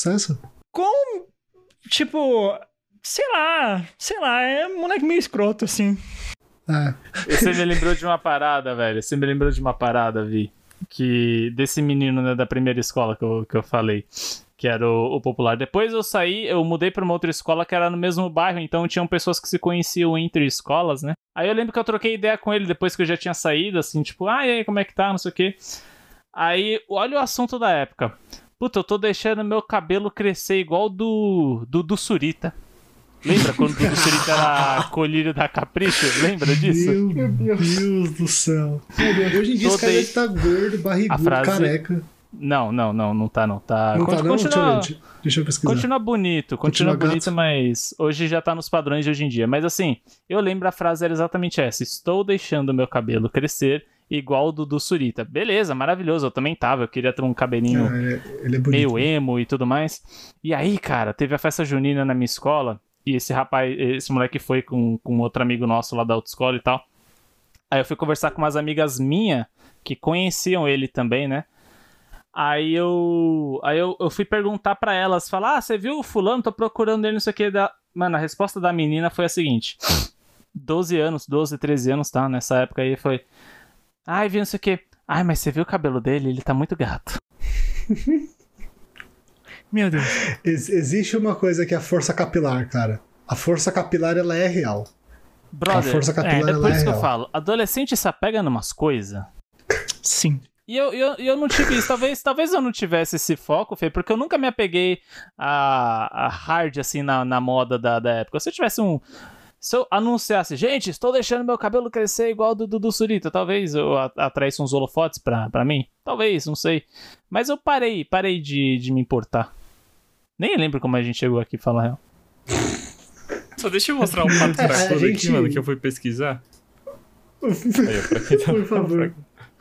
Tipo, sei lá, é um moleque meio escroto, assim.
Você me lembrou de uma parada, velho. Você me lembrou de uma parada, Vi. Que desse menino, né, da primeira escola que eu falei, que era o popular. Depois eu saí, eu mudei pra uma outra escola que era no mesmo bairro, então tinham pessoas que se conheciam entre escolas, né? Aí eu lembro que eu troquei ideia com ele depois que eu já tinha saído, assim, tipo, e aí, como é que tá, não sei o quê. Aí, olha o assunto da época. Puta, eu tô deixando meu cabelo crescer igual do Surita. Lembra quando o do Surita era colírio da Capricho? Lembra disso?
Meu Deus do céu. Hoje em dia esse cara deve tá gordo, barrigudo, careca.
Não tá.
Não tá, não? Deixa eu pesquisar.
Continua bonito, mas hoje já tá nos padrões de hoje em dia. Mas assim, eu lembro a frase era exatamente essa. Estou deixando meu cabelo crescer igual do Surita. Beleza, maravilhoso, eu também tava. Eu queria ter um cabelinho
ele é bonito,
meio emo e tudo mais. E aí, cara, teve a festa junina na minha escola. E esse moleque foi com outro amigo nosso lá da autoescola e tal. Aí eu fui conversar com umas amigas minhas que conheciam ele também, né? Aí eu fui perguntar pra elas, falar, você viu o fulano? Tô procurando ele, não sei o que. Mano, a resposta da menina foi a seguinte. 12, 13 anos, tá? Nessa época aí foi... Ai, vi não sei o que. Ai, mas você viu o cabelo dele? Ele tá muito gato.
Meu Deus.
Existe uma coisa que é a força capilar, cara. A força capilar, ela é real.
Brother,
A força capilar
é
ela
por isso que eu
real.
falo. Adolescente se apega numas coisas.
Sim.
E eu não tive isso. Talvez eu não tivesse esse foco, Fê, porque eu nunca me apeguei a hard, assim, na moda da época. Se eu tivesse Se eu anunciasse, gente, estou deixando meu cabelo crescer igual do Surita, talvez eu atraísse uns holofotes pra mim. Talvez, não sei. Mas eu parei de me importar. Nem lembro como a gente chegou aqui, fala a real.
Só deixa eu mostrar um fato cracudo aqui, mano, que eu fui pesquisar. Aí, pra quem tá...
Por favor.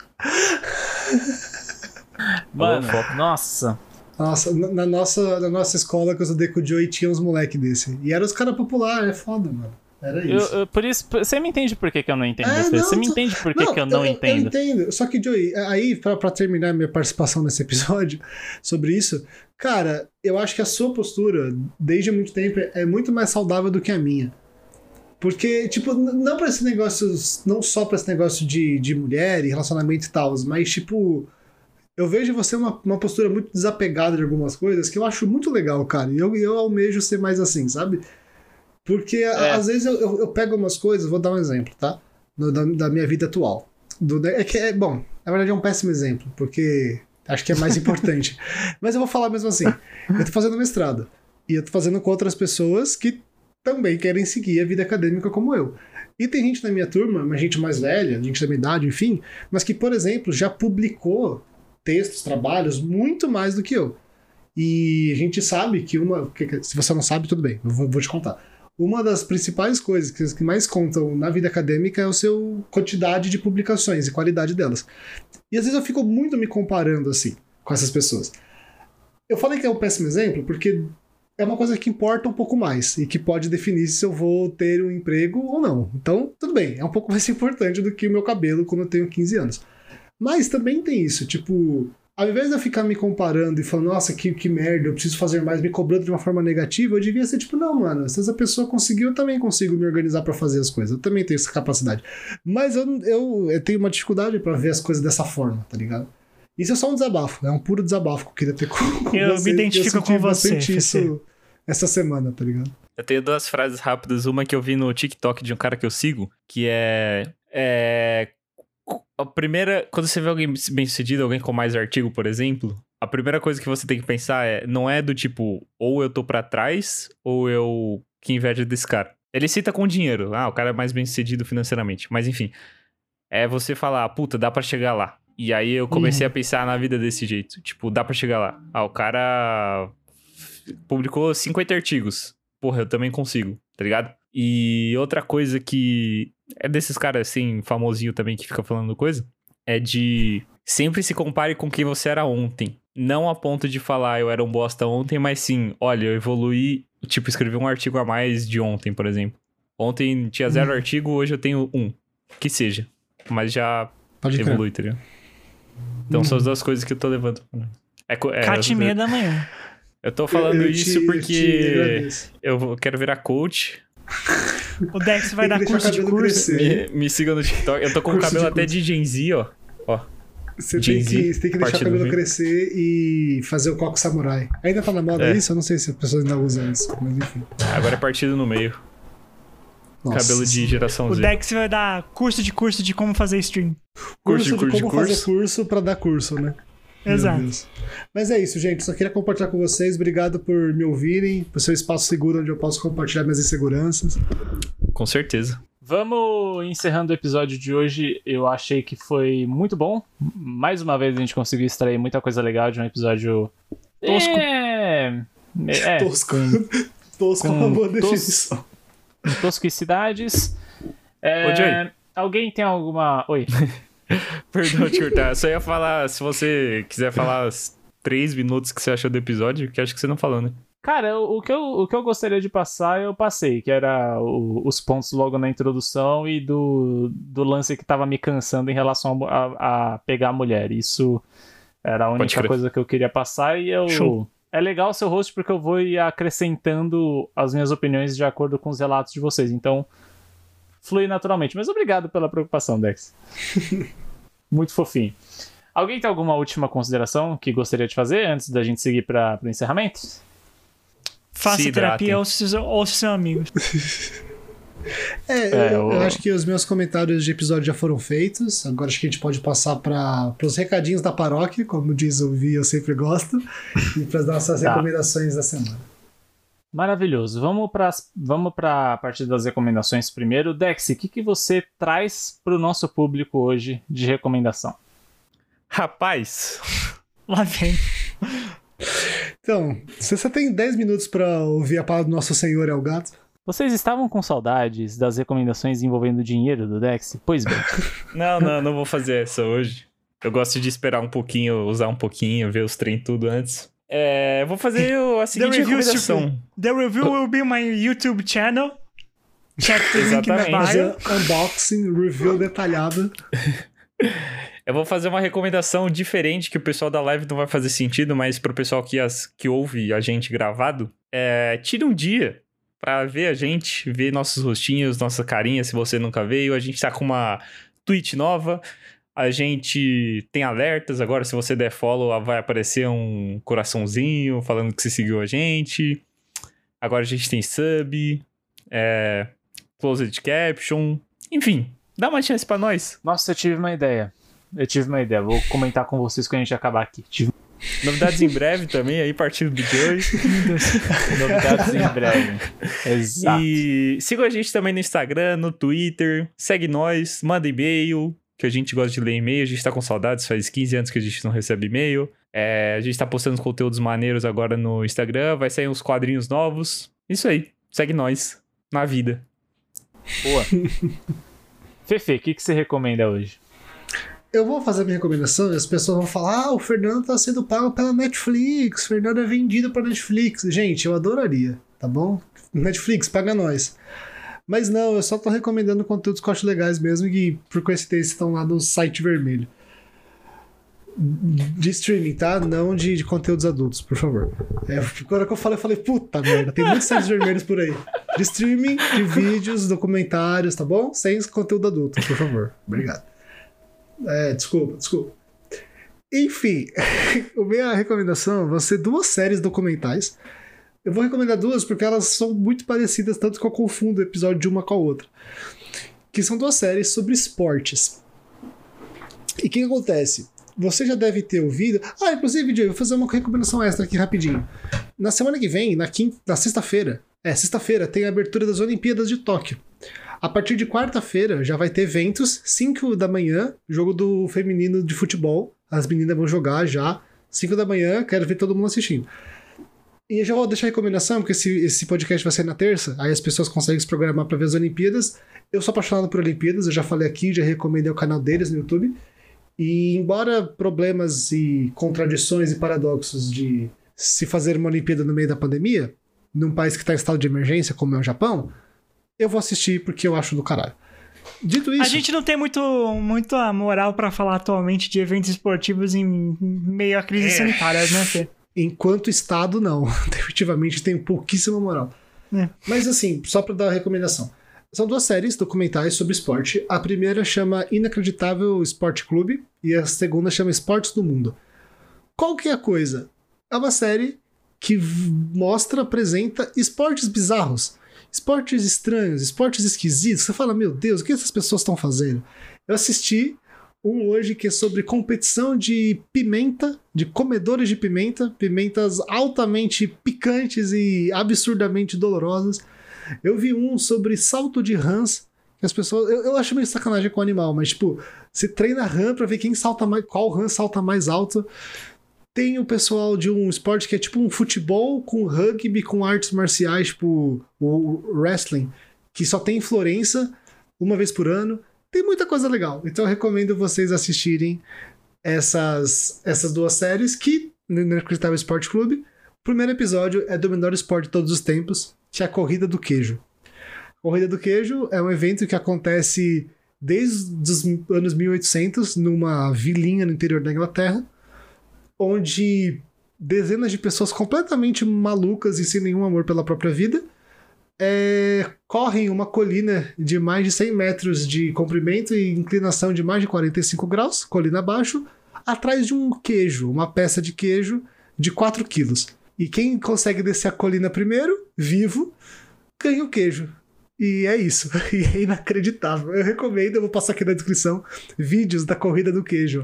Mano, nossa.
Nossa, na nossa escola que eu estudei com o Joey tinha uns moleque desse. E eram os caras populares, é foda, mano. Era isso.
Por isso, você me entende por que eu não entendo,
É,
Fê?
não,
Você me entende por que eu não entendo?
Eu entendo. Só que, Joey, aí, pra terminar minha participação nesse episódio sobre isso, cara, eu acho que a sua postura, desde muito tempo, é muito mais saudável do que a minha. Porque, tipo, não pra esse negócio, não só pra esse negócio de mulher e relacionamento e tal, mas, tipo, eu vejo você uma postura muito desapegada de algumas coisas que eu acho muito legal, cara. E eu almejo ser mais assim, sabe? Porque às vezes eu pego umas coisas, vou dar um exemplo, tá? Da minha vida atual. Bom, na verdade é um péssimo exemplo, porque acho que é mais importante. Mas eu vou falar mesmo assim. Eu tô fazendo mestrado. E eu tô fazendo com outras pessoas que também querem seguir a vida acadêmica como eu. E tem gente na minha turma, uma gente mais velha, gente da minha idade, enfim, mas que, por exemplo, já publicou textos, trabalhos, muito mais do que eu. E a gente sabe que se você não sabe, tudo bem, eu vou te contar. Uma das principais coisas que mais contam na vida acadêmica é a sua quantidade de publicações e qualidade delas. E às vezes eu fico muito me comparando assim com essas pessoas. Eu falei que é um péssimo exemplo porque é uma coisa que importa um pouco mais e que pode definir se eu vou ter um emprego ou não. Então, tudo bem, é um pouco mais importante do que o meu cabelo quando eu tenho 15 anos. Mas também tem isso, tipo, ao invés de eu ficar me comparando e falando, nossa, que merda, eu preciso fazer mais, me cobrando de uma forma negativa, eu devia ser tipo, não, mano, se essa pessoa conseguiu, eu também consigo me organizar pra fazer as coisas, eu também tenho essa capacidade. Mas eu tenho uma dificuldade pra ver as coisas dessa forma, tá ligado? Isso é só um desabafo, é um puro desabafo que eu queria ter com
Eu
você.
me identifico
eu
com você,
senti isso essa semana, tá ligado?
Eu tenho duas frases rápidas. Uma que eu vi no TikTok de um cara que eu sigo, que a primeira, quando você vê alguém bem-sucedido, alguém com mais artigo, por exemplo, a primeira coisa que você tem que pensar não é do tipo, ou eu tô pra trás, ou eu que inveja desse cara. Ele cita com dinheiro. O cara é mais bem-sucedido financeiramente. Mas enfim, é você falar, puta, dá pra chegar lá. E aí eu comecei a pensar na vida desse jeito. Tipo, dá pra chegar lá. O cara publicou 50 artigos. Porra, eu também consigo, tá ligado? E outra coisa que é desses caras, assim, famosinho também, que fica falando coisa, é de sempre se compare com quem você era ontem. Não a ponto de falar, eu era um bosta ontem, mas sim, olha, eu evoluí, tipo, escrevi um artigo a mais de ontem, por exemplo. Ontem tinha 0 artigo, hoje eu tenho 1. Que seja. Mas já evolui, tá ligado? Então são as duas coisas que eu tô levando.
4h30 da manhã.
Eu tô falando isso porque eu quero virar coach.
O Dex vai dar curso de curso.
Me siga no TikTok. Eu tô com o cabelo até de Gen Z, ó.
Você tem que deixar o cabelo crescer e fazer o coque samurai. Ainda tá na moda isso? Eu não sei se as pessoas ainda usam isso, mas enfim.
Agora é partido no meio. Nossa. Cabelo de geração
Z. O
Z.
Dex vai dar curso de como fazer stream.
Curso de como fazer curso pra dar curso, né?
Exato.
Mas é isso, gente. Só queria compartilhar com vocês. Obrigado por me ouvirem, por ser um espaço seguro onde eu posso compartilhar minhas inseguranças.
Com certeza.
Vamos encerrando o episódio de hoje. Eu achei que foi muito bom. Mais uma vez a gente conseguiu extrair muita coisa legal de um episódio tosco.
Tosco. Tosco é uma boa definição.
Tosquicidades. Alguém tem alguma... Oi.
Perdão te cortar. Só ia falar, se você quiser falar 3 minutos que você achou do episódio, que acho que você não falou, né?
Cara, o que eu gostaria de passar, eu passei, que era os pontos logo na introdução e do lance que tava me cansando em relação a pegar a mulher. Isso era a única coisa que eu queria passar e eu... Show. É legal o seu host porque eu vou ir acrescentando as minhas opiniões de acordo com os relatos de vocês. Então, flui naturalmente. Mas obrigado pela preocupação, Dex. Muito fofinho. Alguém tem alguma última consideração que gostaria de fazer antes da gente seguir para o encerramento?
Faça terapia ou seus amigos.
Eu acho que os meus comentários de episódio já foram feitos. Agora acho que a gente pode passar para os recadinhos da paróquia, como diz o Vi, eu sempre gosto, e para as nossas recomendações da semana.
Maravilhoso. Vamos para a partir das recomendações primeiro. Dex, o que você traz para o nosso público hoje de recomendação?
Rapaz,
Lá vem.
Então, se você tem 10 minutos para ouvir a palavra do nosso Senhor é o gato.
Vocês estavam com saudades das recomendações envolvendo dinheiro do Dex? Pois bem.
não vou fazer essa hoje. Eu gosto de esperar um pouquinho, usar um pouquinho, ver os trem tudo antes. Vou fazer a seguinte recomendação.
The review will be my YouTube channel. Check the link na bio.
Fazer unboxing, review detalhado.
Eu vou fazer uma recomendação diferente que o pessoal da live não vai fazer sentido, mas pro pessoal que ouve a gente gravado, tira um dia pra ver a gente, ver nossos rostinhos, nossa carinha, se você nunca veio. A gente tá com uma Twitch nova, a gente tem alertas agora, se você der follow, vai aparecer um coraçãozinho falando que você seguiu a gente. Agora a gente tem sub, closed caption, enfim, dá uma chance pra nós.
Nossa, eu tive uma ideia. Vou comentar com vocês quando a gente acabar aqui.
Novidades em breve também, aí partindo do de hoje.
Novidades em breve. Exato.
E sigam a gente também no Instagram, no Twitter. Segue nós, manda e-mail, que a gente gosta de ler e-mail. A gente tá com saudades, faz 15 anos que a gente não recebe e-mail. A gente tá postando uns conteúdos maneiros agora no Instagram. Vai sair uns quadrinhos novos. Isso aí, segue nós na vida.
Boa. Fefe, o que você recomenda hoje?
Eu vou fazer a minha recomendação e as pessoas vão falar: o Fernando tá sendo pago pela Netflix, o Fernando é vendido pra Netflix. Gente, eu adoraria, tá bom? Netflix, paga nós. Mas não, eu só tô recomendando conteúdos que eu acho legais mesmo e por coincidência estão lá no site vermelho. De streaming, tá? Não de conteúdos adultos, por favor. Agora que eu falei, puta merda, tem muitos sites vermelhos por aí. De streaming, de vídeos, documentários, tá bom? Sem conteúdo adulto, por favor. Obrigado. Desculpa. Enfim, a minha recomendação vão ser 2 séries documentais. Eu vou recomendar 2 porque elas são muito parecidas, tanto que eu confundo o episódio de uma com a outra. Que são 2 séries sobre esportes. E o que acontece? Você já deve ter ouvido... inclusive, Diego, eu vou fazer uma recomendação extra aqui rapidinho. Na semana que vem, na sexta-feira... sexta-feira tem a abertura das Olimpíadas de Tóquio. A partir de quarta-feira já vai ter eventos, 5 da manhã, jogo do feminino de futebol. As meninas vão jogar já, 5 da manhã, quero ver todo mundo assistindo. E eu já vou deixar a recomendação, porque esse podcast vai sair na terça, aí as pessoas conseguem se programar para ver as Olimpíadas. Eu sou apaixonado por Olimpíadas, eu já falei aqui, já recomendei o canal deles no YouTube. E embora problemas e contradições e paradoxos de se fazer uma Olimpíada no meio da pandemia, num país que está em estado de emergência, como é o Japão, eu vou assistir porque eu acho do caralho. Dito isso...
A gente não tem muita moral pra falar atualmente de eventos esportivos em meio a crises sanitárias, né, Fê?
Enquanto Estado, não. Definitivamente tem pouquíssima moral. Mas assim, só pra dar a recomendação. São 2 séries documentais sobre esporte. A primeira chama Inacreditável Esporte Clube e a segunda chama Esportes do Mundo. Qual que é a coisa? É uma série que apresenta esportes bizarros. Esportes estranhos, esportes esquisitos. Você fala, meu Deus, o que essas pessoas estão fazendo? Eu assisti um hoje que é sobre competição de pimenta, de comedores de pimenta, pimentas altamente picantes e absurdamente dolorosas. Eu vi um sobre salto de rãs, que as pessoas... Eu acho meio sacanagem com o animal, mas tipo, você treina rã pra ver qual rã salta mais alto. Tem o pessoal de um esporte que é tipo um futebol com rugby, com artes marciais, tipo o wrestling, que só tem em Florença, uma vez por ano. Tem muita coisa legal. Então eu recomendo vocês assistirem essas 2 séries que, no Inacreditável Esporte Clube, o primeiro episódio é do menor esporte de todos os tempos, que é a Corrida do Queijo. A Corrida do Queijo é um evento que acontece desde os anos 1800, numa vilinha no interior da Inglaterra, onde dezenas de pessoas completamente malucas e sem nenhum amor pela própria vida correm uma colina de mais de 100 metros de comprimento e inclinação de mais de 45 graus, colina abaixo, atrás de um queijo, uma peça de queijo de 4 quilos. E quem consegue descer a colina primeiro, vivo, ganha o queijo. E é isso. E é inacreditável. Eu recomendo, eu vou passar aqui na descrição, vídeos da corrida do queijo.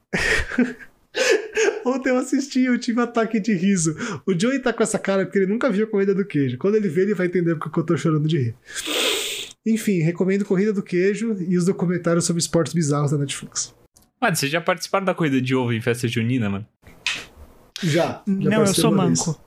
Ontem eu assisti, eu tive um ataque de riso. O Joey tá com essa cara porque ele nunca viu a corrida do queijo. Quando ele vê, ele vai entender porque eu tô chorando de rir. Enfim, recomendo Corrida do Queijo e os documentários sobre esportes bizarros da Netflix.
Mano, vocês já participaram da corrida de ovo em festa junina, mano?
Já
Não, eu sou manco.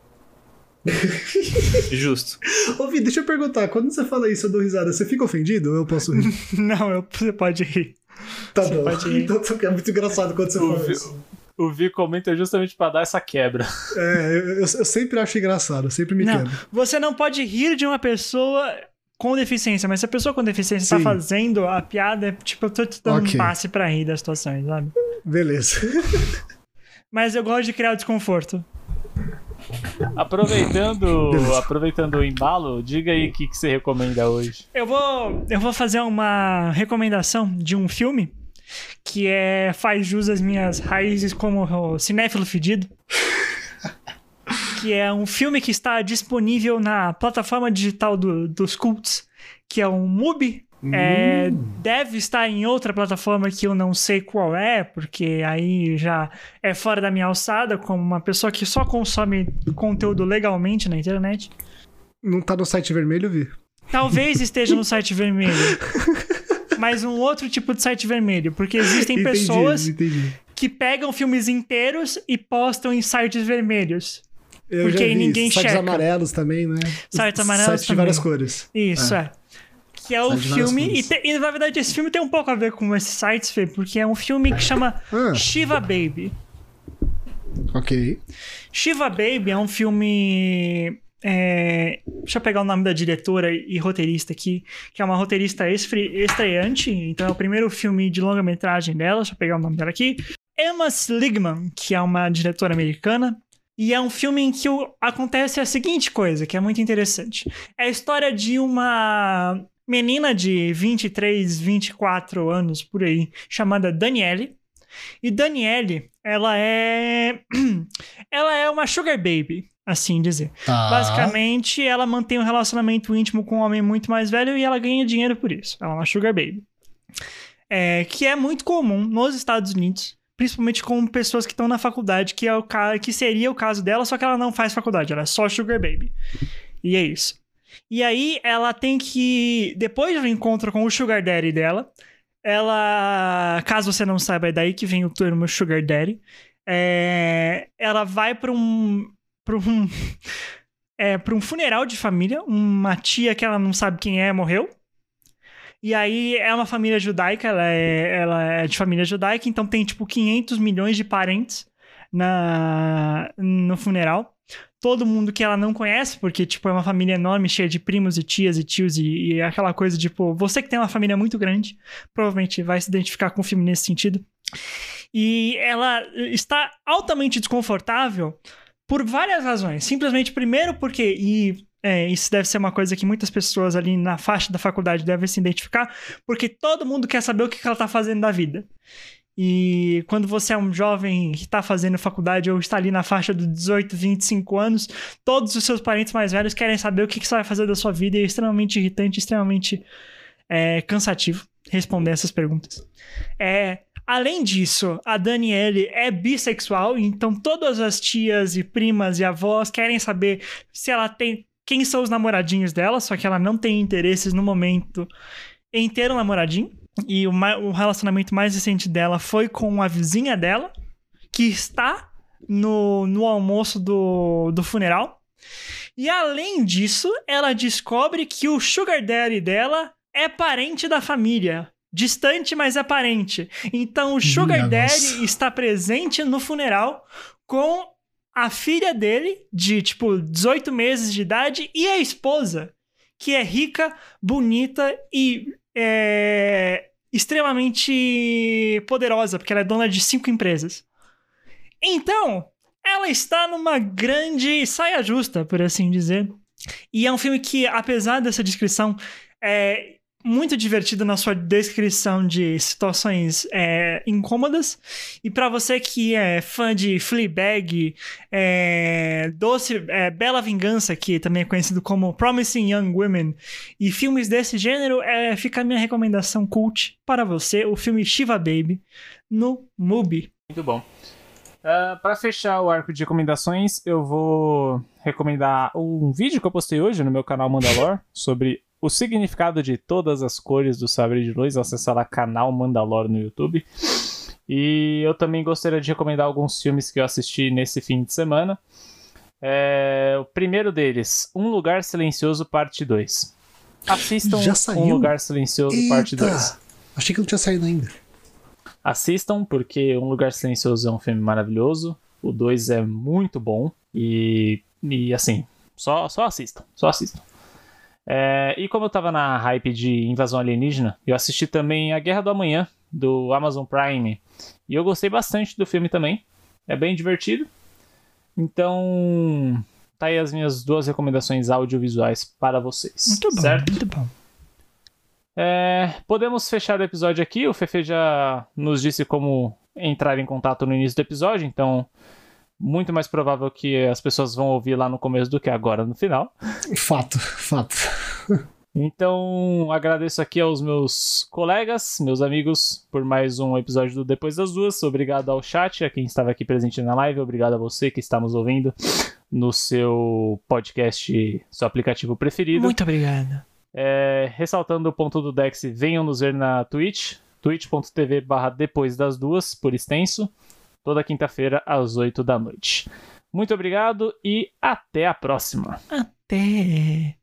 Justo.
Ô, Vi, deixa eu perguntar, quando você fala isso, eu dou risada, você fica ofendido ou eu posso rir?
Não, você pode rir.
Tá
Você
bom.
pode rir.
Então é muito engraçado quando você fala isso.
O Vi comenta justamente pra dar essa quebra.
Eu sempre acho engraçado, eu sempre me
Não,
quebro.
você não pode rir de uma pessoa com deficiência, mas se a pessoa com deficiência
Sim.
tá fazendo a piada, é tipo, eu tô te dando
Ok.
um passe pra rir das situações, sabe?
Beleza.
Mas eu gosto de criar o desconforto.
Aproveitando o embalo, diga aí o que você recomenda hoje.
Eu vou fazer uma recomendação de um filme que faz jus às minhas raízes como cinéfilo fedido. Que é um filme que está disponível na plataforma digital dos cults, que é o MUBI. Deve estar em outra plataforma que eu não sei qual é, porque aí já é fora da minha alçada, como uma pessoa que só consome conteúdo legalmente na internet.
Não tá no site vermelho, Vi?
Talvez esteja no site vermelho. Mas um outro tipo de site vermelho, porque existem pessoas
Entendi.
que pegam filmes inteiros e postam em sites vermelhos.
Eu
Porque
já vi
ninguém
isso. Sites
checa.
amarelos também, né?
Sites amarelos
Sites de várias
também.
cores.
Isso, é. Que é o
Site de várias
filme...
cores.
E na verdade esse filme tem um pouco a ver com esses sites, Fê, porque é um filme que chama Shiva Baby.
Ok.
Shiva Baby é um filme... Deixa eu pegar o nome da diretora e roteirista aqui, que é uma roteirista estreante, então é o primeiro filme de longa-metragem dela, deixa eu pegar o nome dela aqui. Emma Seligman, que é uma diretora americana, e é um filme em que acontece a seguinte coisa, que é muito interessante. É a história de uma menina de 23, 24 anos, por aí, chamada Danielle. E Danielle, ela é uma sugar baby, assim dizer. Basicamente, ela mantém um relacionamento íntimo com um homem muito mais velho e ela ganha dinheiro por isso. Ela é uma sugar baby. Que é muito comum nos Estados Unidos, principalmente com pessoas que estão na faculdade, que seria o caso dela, só que ela não faz faculdade, ela é só sugar baby. E é isso. E aí, ela tem que... Depois do encontro com o sugar daddy dela, ela... Caso você não saiba, é daí que vem o termo sugar daddy. Ela vai para um funeral de família. Uma tia que ela não sabe quem morreu. E aí é uma família judaica, ela é de família judaica, então tem tipo 500 milhões de parentes no funeral. Todo mundo que ela não conhece, porque tipo é uma família enorme, cheia de primos e tias e tios e aquela coisa tipo, você que tem uma família muito grande, provavelmente vai se identificar com o filme nesse sentido. E ela está altamente desconfortável por várias razões. Simplesmente, primeiro porque... isso deve ser uma coisa que muitas pessoas ali na faixa da faculdade devem se identificar, porque todo mundo quer saber o que ela tá fazendo da vida. E quando você é um jovem que tá fazendo faculdade ou está ali na faixa dos 18, 25 anos, todos os seus parentes mais velhos querem saber o que você vai fazer da sua vida e é extremamente irritante, extremamente cansativo responder essas perguntas. Além disso, a Danielle é bissexual, então todas as tias e primas e avós querem saber se ela tem... Quem são os namoradinhos dela, só que ela não tem interesses no momento em ter um namoradinho. E o relacionamento mais recente dela foi com a vizinha dela, que está no almoço do funeral. E além disso, ela descobre que o sugar daddy dela é parente da família. Distante, mas é parente. Então o sugar daddy está presente no funeral com a filha dele, de, 18 meses de idade, e a esposa, que é rica, bonita e extremamente poderosa, porque ela é dona de 5 empresas. Então, ela está numa grande saia justa, por assim dizer. E é um filme que, apesar dessa descrição, muito divertido na sua descrição de situações incômodas. E pra você que é fã de Fleabag, Bela Vingança, que também é conhecido como Promising Young Women, e filmes desse gênero, fica a minha recomendação cult para você, o filme Shiva Baby, no Mubi.
Muito bom. Para fechar o arco de recomendações, eu vou recomendar um vídeo que eu postei hoje no meu canal Mandalor sobre o significado de todas as cores do sabre de luz. Acessa lá canal Mandalor no YouTube. E eu também gostaria de recomendar alguns filmes que eu assisti nesse fim de semana. O primeiro deles, Um Lugar Silencioso, parte 2. Assistam
Já saiu?
Um Lugar Silencioso, parte 2.
Achei que não tinha saído ainda.
Assistam, porque Um Lugar Silencioso é um filme maravilhoso. O 2 é muito bom. E assim, só assistam. Só assistam. E como eu tava na hype de Invasão Alienígena, eu assisti também A Guerra do Amanhã, do Amazon Prime. E eu gostei bastante do filme também. É bem divertido. Então, tá aí as minhas 2 recomendações audiovisuais para vocês.
Muito bom,
certo?
muito bom.
Podemos fechar o episódio aqui. O Fefe já nos disse como entrar em contato no início do episódio, então muito mais provável que as pessoas vão ouvir lá no começo do que agora no final.
Fato.
Então, agradeço aqui aos meus colegas, meus amigos, por mais um episódio do Depois das Duas. Obrigado ao chat, a quem estava aqui presente na live. Obrigado a você que está nos ouvindo no seu podcast, seu aplicativo preferido.
Muito obrigado.
Ressaltando o ponto do Dex, venham nos ver na Twitch, twitch.tv/Depois das Duas, por extenso, toda quinta-feira às 8 da noite. Muito obrigado e até a próxima.
Até!